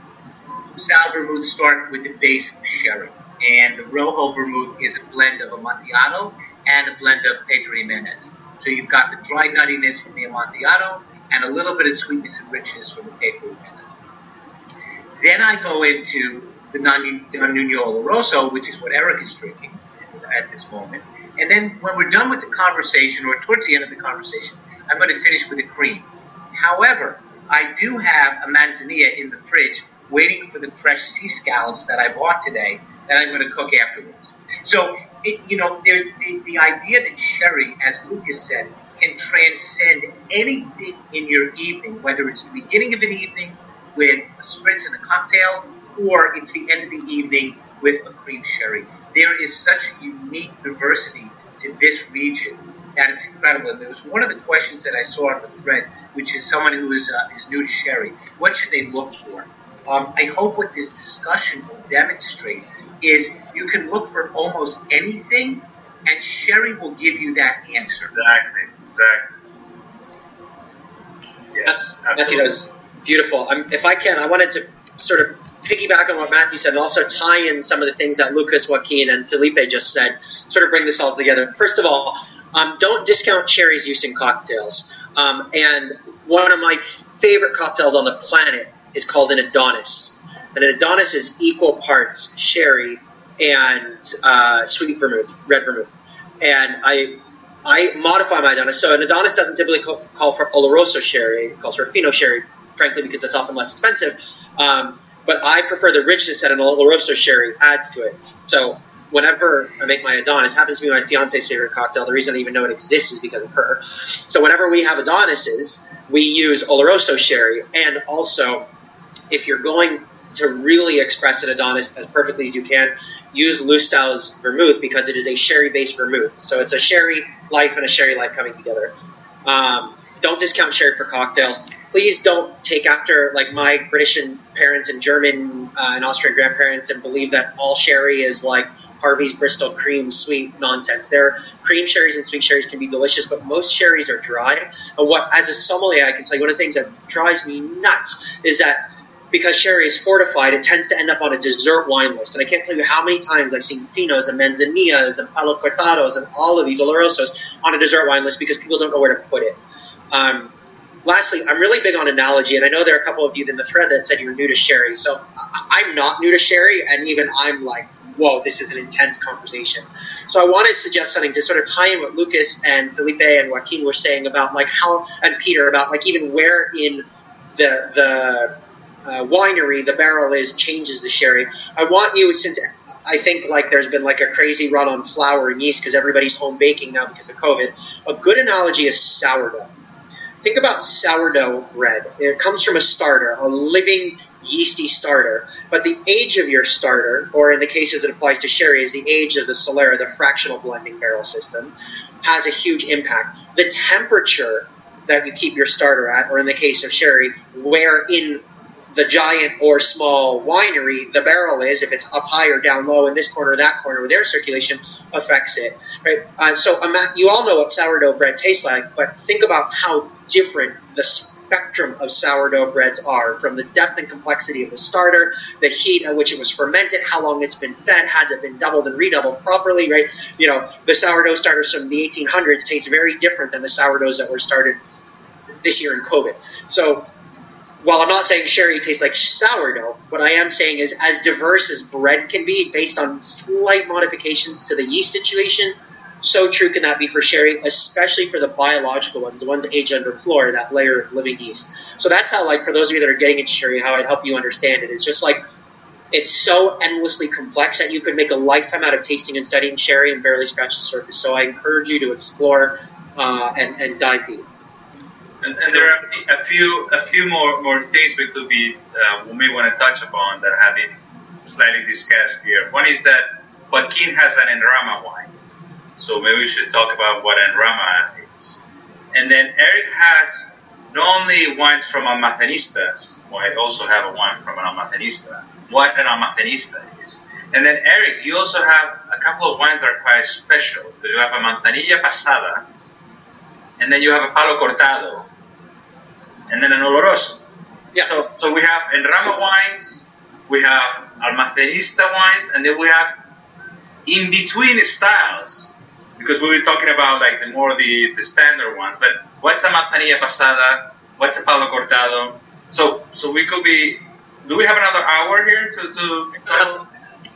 Lustau vermouths start with the base of sherry, and the Rojo vermouth is a blend of Amontillado and a blend of Pedro Jimenez. So you've got the dry nuttiness from the Amontillado and a little bit of sweetness and richness from the Pedro Jimenez. Then I go into the Non Nuno Oloroso, which is what Eric is drinking at this moment. And then when we're done with the conversation, or towards the end of the conversation, I'm going to finish with a cream. However, I do have a manzanilla in the fridge waiting for the fresh sea scallops that I bought today that I'm going to cook afterwards. So, it, you know, there, the, the idea that sherry, as Lucas said, can transcend anything in your evening, whether it's the beginning of an evening with a spritz and a cocktail, or it's the end of the evening with a cream sherry. There is such a unique diversity to this region that it's incredible. And there was one of the questions that I saw on the thread, which is someone who is, uh, is new to sherry. What should they look for? Um, I hope what this discussion will demonstrate is you can look for almost anything, and sherry will give you that answer. Exactly, exactly. Yes, Matthew, that was beautiful. Um, if I can, I wanted to sort of piggyback on what Matthew said and also tie in some of the things that Lucas, Joaquin, and Felipe just said, sort of bring this all together. First of all, um, don't discount sherry's use in cocktails. Um, and one of my favorite cocktails on the planet is called an Adonis. And an Adonis is equal parts sherry and uh, sweet vermouth, red vermouth. And I I modify my Adonis. So an Adonis doesn't typically call, call for Oloroso sherry. It calls for Fino sherry, frankly, because it's often less expensive. Um, but I prefer the richness that an Oloroso sherry adds to it. So whenever I make my Adonis, it happens to be my fiance's favorite cocktail. The reason I even know it exists is because of her. So whenever we have Adonises, we use Oloroso sherry. And also, if you're going to really express an Adonis as perfectly as you can, use Lustau's vermouth because it is a sherry-based vermouth. So it's a sherry life and a sherry life coming together. Um, don't discount sherry for cocktails. Please don't take after like my British and parents and German uh, and Austrian grandparents and believe that all sherry is like Harvey's Bristol cream sweet nonsense. Their cream sherries and sweet sherries can be delicious, but most sherries are dry. And what, as a sommelier, I can tell you one of the things that drives me nuts is that because sherry is fortified, it tends to end up on a dessert wine list. And I can't tell you how many times I've seen Finos and Manzanillas and Palo Cortados and all of these Olorosos on a dessert wine list because people don't know where to put it. Um, lastly, I'm really big on analogy, and I know there are a couple of you in the thread that said you're new to sherry. So I'm not new to sherry, and even I'm like, whoa, this is an intense conversation. So I wanted to suggest something to sort of tie in what Lucas and Felipe and Joaquin were saying about like how, and Peter, about like even where in the the uh, winery the barrel is changes the sherry. I want you, since I think like there's been like a crazy run on flour and yeast because everybody's home baking now because of COVID, a good analogy is sourdough. Think about sourdough bread. It comes from a starter, a living yeasty starter. But the age of your starter, or in the cases it applies to sherry, is the age of the Solera, the fractional blending barrel system, has a huge impact. The temperature that you keep your starter at, or in the case of sherry, where in the giant or small winery the barrel is, if it's up high or down low in this corner or that corner with air circulation, affects it. Right? Uh, so um, you all know what sourdough bread tastes like, but think about how different the spectrum of sourdough breads are, from the depth and complexity of the starter, the heat at which it was fermented, how long it's been fed, has it been doubled and redoubled properly, right? You know, the sourdough starters from the eighteen hundreds taste very different than the sourdoughs that were started this year in COVID. So while I'm not saying sherry tastes like sourdough, what I am saying is as diverse as bread can be based on slight modifications to the yeast situation, so true can that be for sherry, especially for the biological ones, the ones aged under flora, that layer of living yeast. So that's how, like, for those of you that are getting into sherry, how I'd help you understand it. It's just like, it's so endlessly complex that you could make a lifetime out of tasting and studying sherry and barely scratch the surface. So I encourage you to explore uh, and, and dive deep. And, and there are a few a few more, more things we could be uh, we may want to touch upon that have been slightly discussed here. One is that Joaquin has an Enrama wine. So maybe we should talk about what Enrama is. And then Eric has not only wines from almacenistas, well, I also have a wine from an almacenista, what an almacenista is. And then Eric, you also have a couple of wines that are quite special. You have a Manzanilla Pasada, and then you have a Palo Cortado, and then an Oloroso. Yeah. So, so we have Enrama wines, we have almacenista wines, and then we have in between styles, because we were talking about like the more the, the standard ones. But what's a Manzanilla Pasada? What's a Palo Cortado? So so we could be. Do we have another hour here to to? to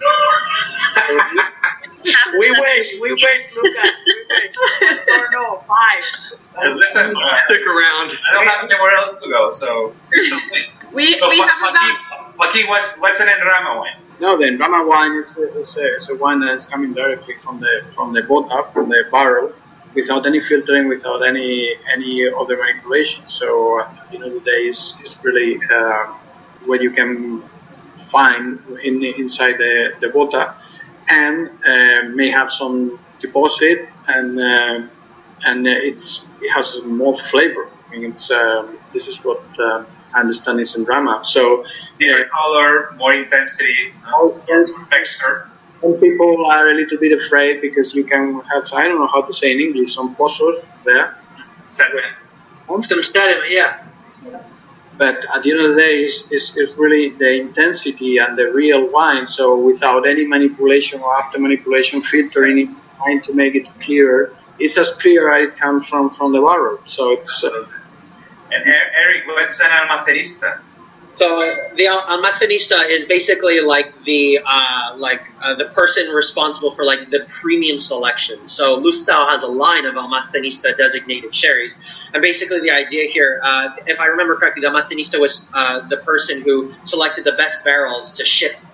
we wish, we wish, Lucas, we wish. Or no, five. Listen, uh, Stick around. I don't have anywhere else to go, so here's something. We, So, we Joaquin, have about Joaquin, what's what's an Enrama wine? No, the Enrama wine is a, is, a, is a wine that is coming directly from the from the bota, from the barrel, without any filtering, without any any other manipulation. So at the end of the day, it's, it's really uh, what you can find in the, inside the, the bota, and uh, may have some deposit, and uh, and it's it has more flavor. I mean, it's um, this is what uh, I understand is Enrama. So. Different color, more intensity, Oh, yes. more texture. Some people are a little bit afraid because you can have, I don't know how to say in English, some pozos there. Sediment. Some sediment, yeah. But at the end of the day, it's, it's, it's really the intensity and the real wine. So without any manipulation or after manipulation, filtering it, trying to make it clearer, it's as clear as it comes from, from the barrel. So it's. Uh, And Eric, what's an almacenista? So the almacenista is basically like the uh, like uh, the person responsible for like the premium selection. So Lustau has a line of almacenista designated sherries, and basically the idea here, uh, if I remember correctly, the almacenista was uh, the person who selected the best barrels to ship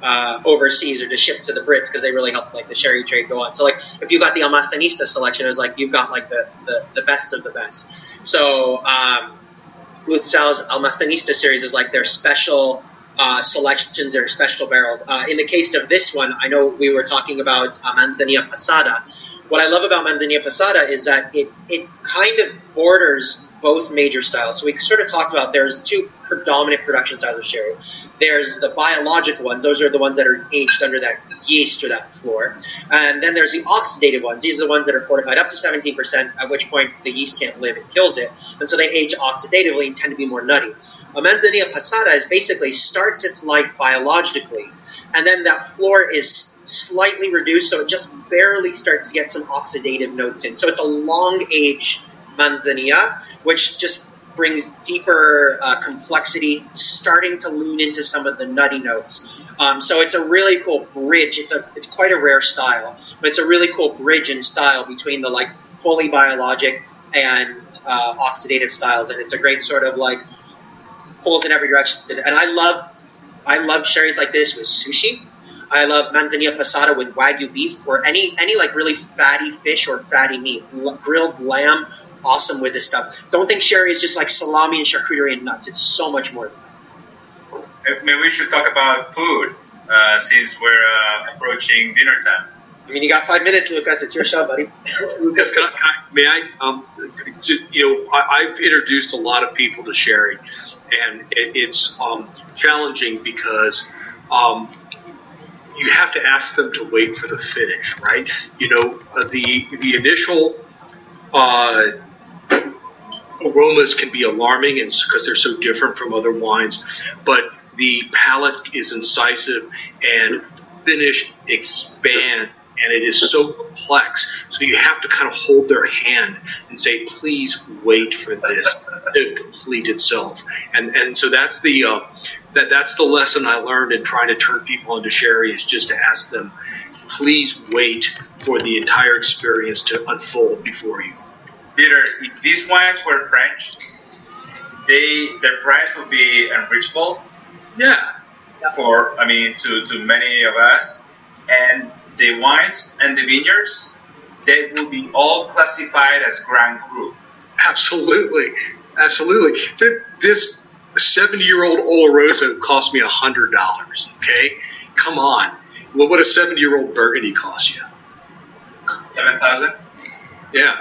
uh, overseas or to ship to the Brits because they really helped like the sherry trade go on. So like if you got the Almacenista selection, it was like you've got like the, the, the best of the best. So um, Lutzel's Almacenista series is like their special uh, selections, their special barrels. Uh, in the case of this one, I know we were talking about uh, Manzanilla Pasada. What I love about Manzanilla Pasada is that it, it kind of borders both major styles. So we sort of talked about there's two predominant production styles of sherry. There's the biological ones. Those are the ones that are aged under that yeast or that floor. And then there's the oxidative ones. These are the ones that are fortified up to seventeen percent, at which point the yeast can't live. It kills it. And so they age oxidatively and tend to be more nutty. A Manzanilla Pasada is basically starts its life biologically, and then that floor is slightly reduced, so it just barely starts to get some oxidative notes in. So it's a long age Manzanilla, which just brings deeper uh, complexity, starting to lean into some of the nutty notes. Um, so it's a really cool bridge. It's a it's quite a rare style, but it's a really cool bridge in style between the like fully biologic and uh, oxidative styles, and it's a great sort of like pulls in every direction. And I love I love sherries like this with sushi. I love Manzanilla Pasada with Wagyu beef or any any like really fatty fish or fatty meat. L- grilled lamb, awesome with this stuff. Don't think sherry is just like salami and charcuterie and nuts. It's so much more than that. Maybe we should talk about food uh, since we're uh, approaching dinner time. I mean, you got five minutes, Lucas. It's your show, buddy. Lucas, can I, can I, may I? Um, you know, I, I've introduced a lot of people to sherry, and it, it's um, challenging because um, you have to ask them to wait for the finish, right? You know, uh, the the initial uh, aromas can be alarming, and because they're so different from other wines, but the palate is incisive and finish expand. And it is so complex, so you have to kind of hold their hand and say, "Please wait for this to complete itself." And and so that's the uh, that that's the lesson I learned in trying to turn people into sherry is just to ask them, "Please wait for the entire experience to unfold before you." Peter, if these wines were French, they their price would be unreachable. Yeah. For I mean, to to many of us, and the wines and the vineyards, they will be all classified as Grand Cru. Absolutely. Absolutely. This seventy-year-old Oloroso cost me one hundred dollars, okay? Come on. What would a seventy-year-old Burgundy cost you? seven thousand dollars? Yeah.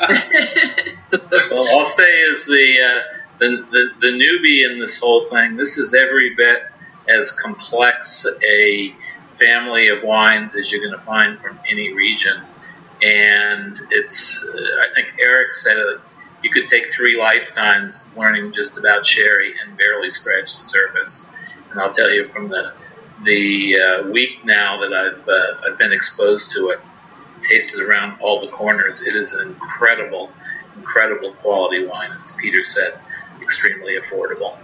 Well, I'll say is the, uh, the, the, the newbie in this whole thing, this is every bit as complex a family of wines as you're going to find from any region, and it's uh, I think Eric said it, you could take three lifetimes learning just about sherry and barely scratch the surface. And I'll tell you, from the the uh, week now that I've uh, I've been exposed to it, tasted around all the corners, it is an incredible incredible quality wine. As Peter said, extremely affordable.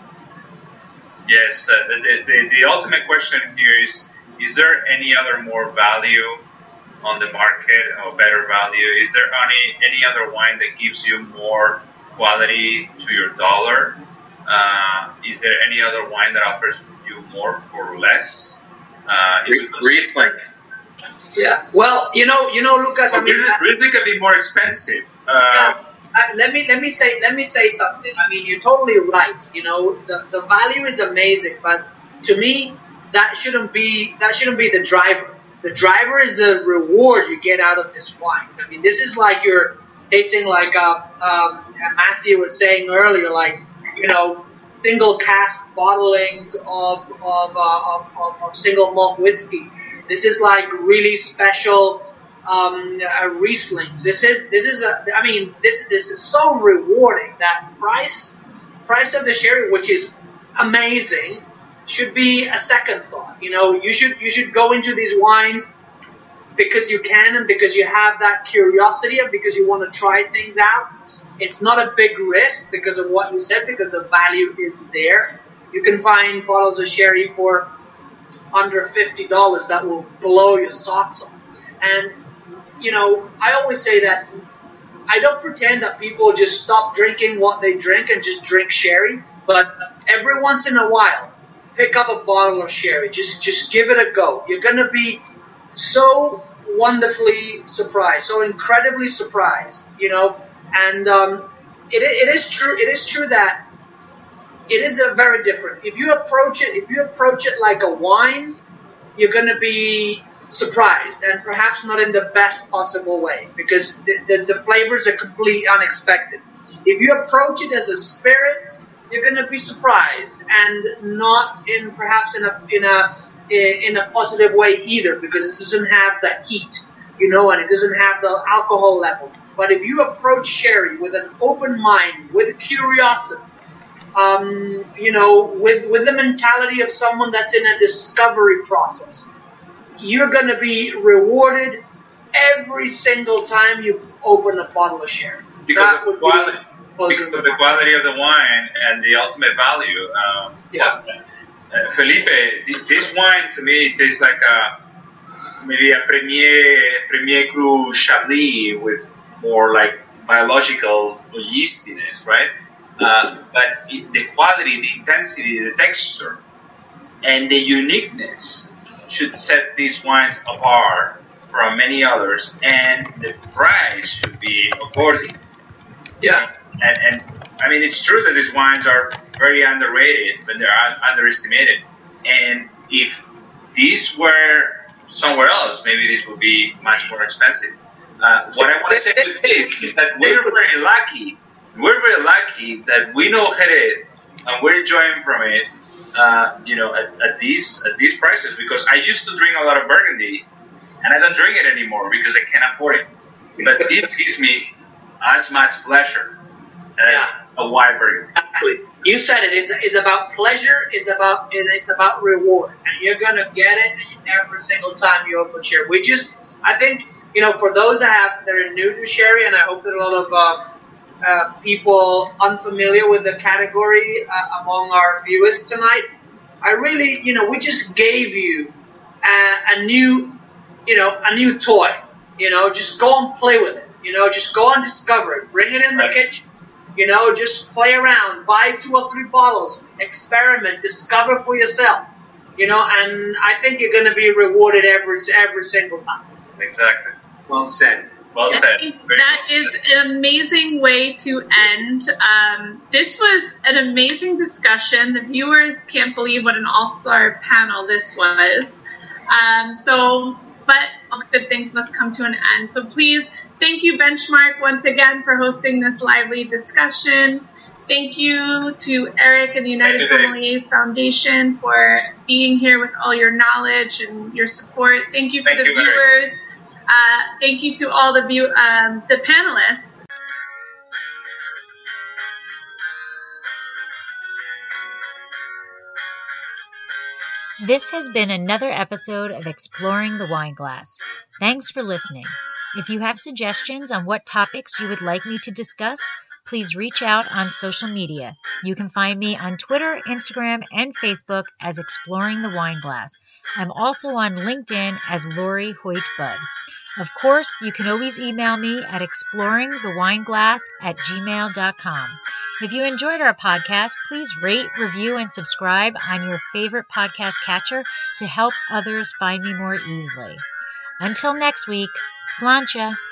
Yes, uh, the, the the ultimate question here is: is there any other more value on the market or better value? Is there any any other wine that gives you more quality to your dollar? Uh, is there any other wine that offers you more for less? Uh, Riesling. Yeah. Well, you know, you know, Lucas. Well, I mean, Riesling can be more expensive. Uh, yeah. Uh, let me let me say let me say something. I mean, you're totally right. You know, the the value is amazing, but to me, that shouldn't be that shouldn't be the driver. The driver is the reward you get out of this wine. I mean, this is like you're tasting like uh, um, Matthew was saying earlier, like you know, single cask bottlings of of, uh, of, of of single malt whiskey. This is like really special um, uh, Rieslings. This is this is a. I mean, this this is so rewarding. That price price of the sherry, which is amazing, should be a second thought. You know, you should you should go into these wines because you can and because you have that curiosity and because you want to try things out. It's not a big risk because of what you said, because the value is there. You can find bottles of sherry for under fifty dollars that will blow your socks off. And, you know, I always say that I don't pretend that people just stop drinking what they drink and just drink sherry, but every once in a while, pick up a bottle of sherry. Just just give it a go. You're going to be so wonderfully surprised, so incredibly surprised, you know. And um, it, it is true. It is true that it is a very different. If you approach it, if you approach it like a wine, you're going to be surprised, and perhaps not in the best possible way, because the, the, the flavors are completely unexpected. If you approach it as a spirit, you're going to be surprised, and not in perhaps in a in a in a positive way either, because it doesn't have the heat, you know, and it doesn't have the alcohol level. But if you approach sherry with an open mind, with curiosity, um, you know, with with the mentality of someone that's in a discovery process, you're going to be rewarded every single time you open a bottle of sherry. Because of, the quality, because of the quality of the wine and the ultimate value. Um, yeah. Uh, Felipe, this wine to me tastes like a maybe a Premier Premier Cru Chablis with more like biological yeastiness, right? Uh, but it, the quality, the intensity, the texture, and the uniqueness should set these wines apart from many others, and the price should be according. Yeah. And, and I mean, it's true that these wines are very underrated, but they're underestimated. And if these were somewhere else, maybe this would be much more expensive. Uh, what I want to say with this is that we're very lucky. We're very lucky that we know Jerez and we're enjoying from it. Uh, you know, at, at these at these prices, because I used to drink a lot of Burgundy, and I don't drink it anymore because I can't afford it. But it gives me as much pleasure as yeah. a white Burgundy. Exactly. You said it. It's, it's about pleasure. It's about it's about reward, and you're gonna get it every single time you open sherry. We just, I think, you know, for those that have that are new to sherry, and I hope that a lot of uh, uh, people unfamiliar with the category uh, among our viewers tonight, I really, you know, we just gave you a, a new, you know, a new toy. You know, just go and play with it. You know, just go and discover it. Bring it in the kitchen. You know, just play around. Buy two or three bottles. Experiment. Discover for yourself. You know, and I think you're going to be rewarded every every single time. Exactly. Well said. Well said. That is an amazing way to end. Um, this was an amazing discussion. The viewers can't believe what an all-star panel this was. Um, so, but all good things must come to an end. So please, thank you, Benchmark, once again for hosting this lively discussion. Thank you to Eric and the United Sommeliers Foundation for being here with all your knowledge and your support. Thank you for thank the you, viewers. Uh, thank you to all the view, um, the panelists. This has been another episode of Exploring the Wine Glass. Thanks for listening. If you have suggestions on what topics you would like me to discuss, please reach out on social media. You can find me on Twitter, Instagram, and Facebook as Exploring the Wine Glass. I'm also on LinkedIn as Lori Hoyt Budd. Of course, you can always email me at exploringthewineglass at gmail dot com. If you enjoyed our podcast, please rate, review, and subscribe on your favorite podcast catcher to help others find me more easily. Until next week, sláinte!